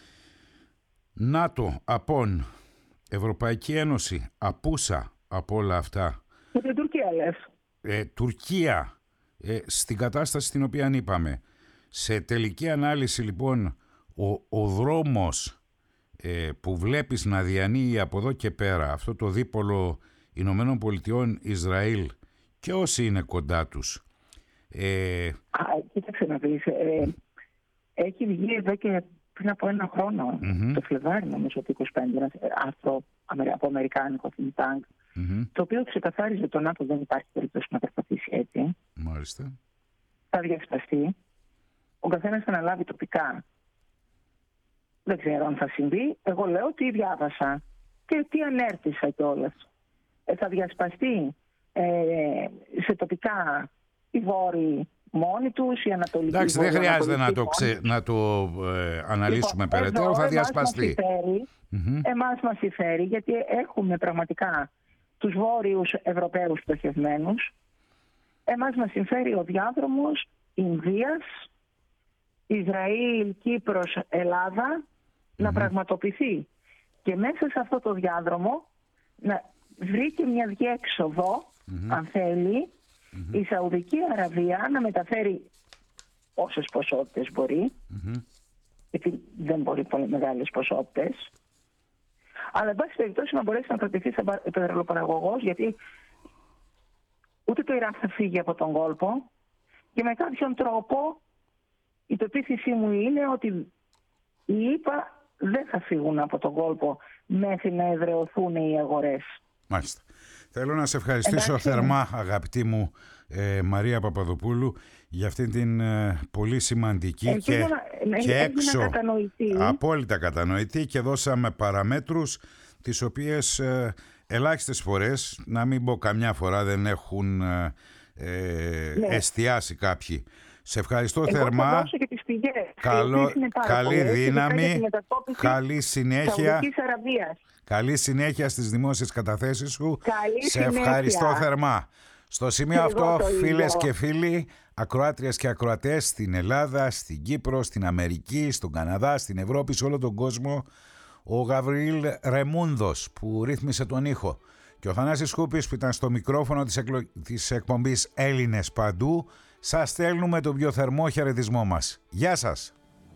ΝΑΤΟ απόν, Ευρωπαϊκή Ένωση απούσα από όλα αυτά. Και την Τουρκία λες. Τουρκία στην κατάσταση στην οποία είπαμε. Σε τελική ανάλυση λοιπόν ο δρόμος που βλέπεις να διανύει από εδώ και πέρα αυτό το δίπολο Ηνωμένων Πολιτειών Ισραήλ και όσοι είναι κοντά τους. Κοίταξε να δεις, έχει βγει εδώ και πριν από 1 χρόνο, το Φλεβάρι νομίζω το 25, ένα άρθρο από αμερικάνικο think tank, το οποίο ξεκαθάριζε το ΝΑΤΟ δεν υπάρχει περίπτωση να περπατήσει έτσι. Μάλιστα. Θα διασπαστεί. Ο καθένας θα αναλάβει τοπικά. Δεν ξέρω αν θα συμβεί. Εγώ λέω τι διάβασα και τι ανέρτησα κιόλας. Θα διασπαστεί σε τοπικά οι Βόρειοι μόνοι τους, οι Ανατολικοί. Εντάξει, δεν χρειάζεται να το αναλύσουμε περαιτέρω, θα διασπαστεί. Εμάς μας συμφέρει γιατί έχουμε πραγματικά τους Βόρειους Ευρωπαίους πτωχευμένους. Εμάς μας συμφέρει ο διάδρομος Ινδίας, Ισραήλ, Κύπρος, Ελλάδα να πραγματοποιηθεί. Και μέσα σε αυτό το διάδρομο να βρει και μια διέξοδο, αν θέλει, η Σαουδική Αραβία να μεταφέρει όσες ποσότητες μπορεί, γιατί δεν μπορεί πολύ μεγάλες ποσότητες, αλλά εν πάση περιπτώσει να μπορέσει να κρατηθεί σαν πετρελαιοπαραγωγός, γιατί ούτε το Ιράν θα φύγει από τον κόλπο και με κάποιον τρόπο η πεποίθησή μου είναι ότι οι ΗΠΑ δεν θα φύγουν από τον κόλπο μέχρι να εδραιωθούν οι αγορές. Μάλιστα. Θέλω να σε ευχαριστήσω θερμά, αγαπητή μου Μαρία Παπαδοπούλου, για αυτήν την πολύ σημαντική και έξω απόλυτα κατανοητή, και δώσαμε παραμέτρους τις οποίες ελάχιστες φορές, να μην πω καμιά φορά, δεν έχουν εστιάσει κάποιοι. Σε ευχαριστώ θερμά. Καλή δύναμη, καλή συνέχεια. Καλή συνέχεια στις δημόσιες καταθέσεις σου. Σε ευχαριστώ θερμά. Στο σημείο αυτό, φίλες και φίλοι, ακροάτριες και ακροατές στην Ελλάδα, στην Κύπρο, στην Αμερική, στον Καναδά, στην Ευρώπη, σε όλο τον κόσμο, ο Γαβριήλ Ρεμούνδος που ρύθμισε τον ήχο και ο Θανάσης Κούπης που ήταν στο μικρόφωνο της εκπομπής Έλληνες Παντού, σας στέλνουμε τον πιο θερμό χαιρετισμό μας. Γεια σας!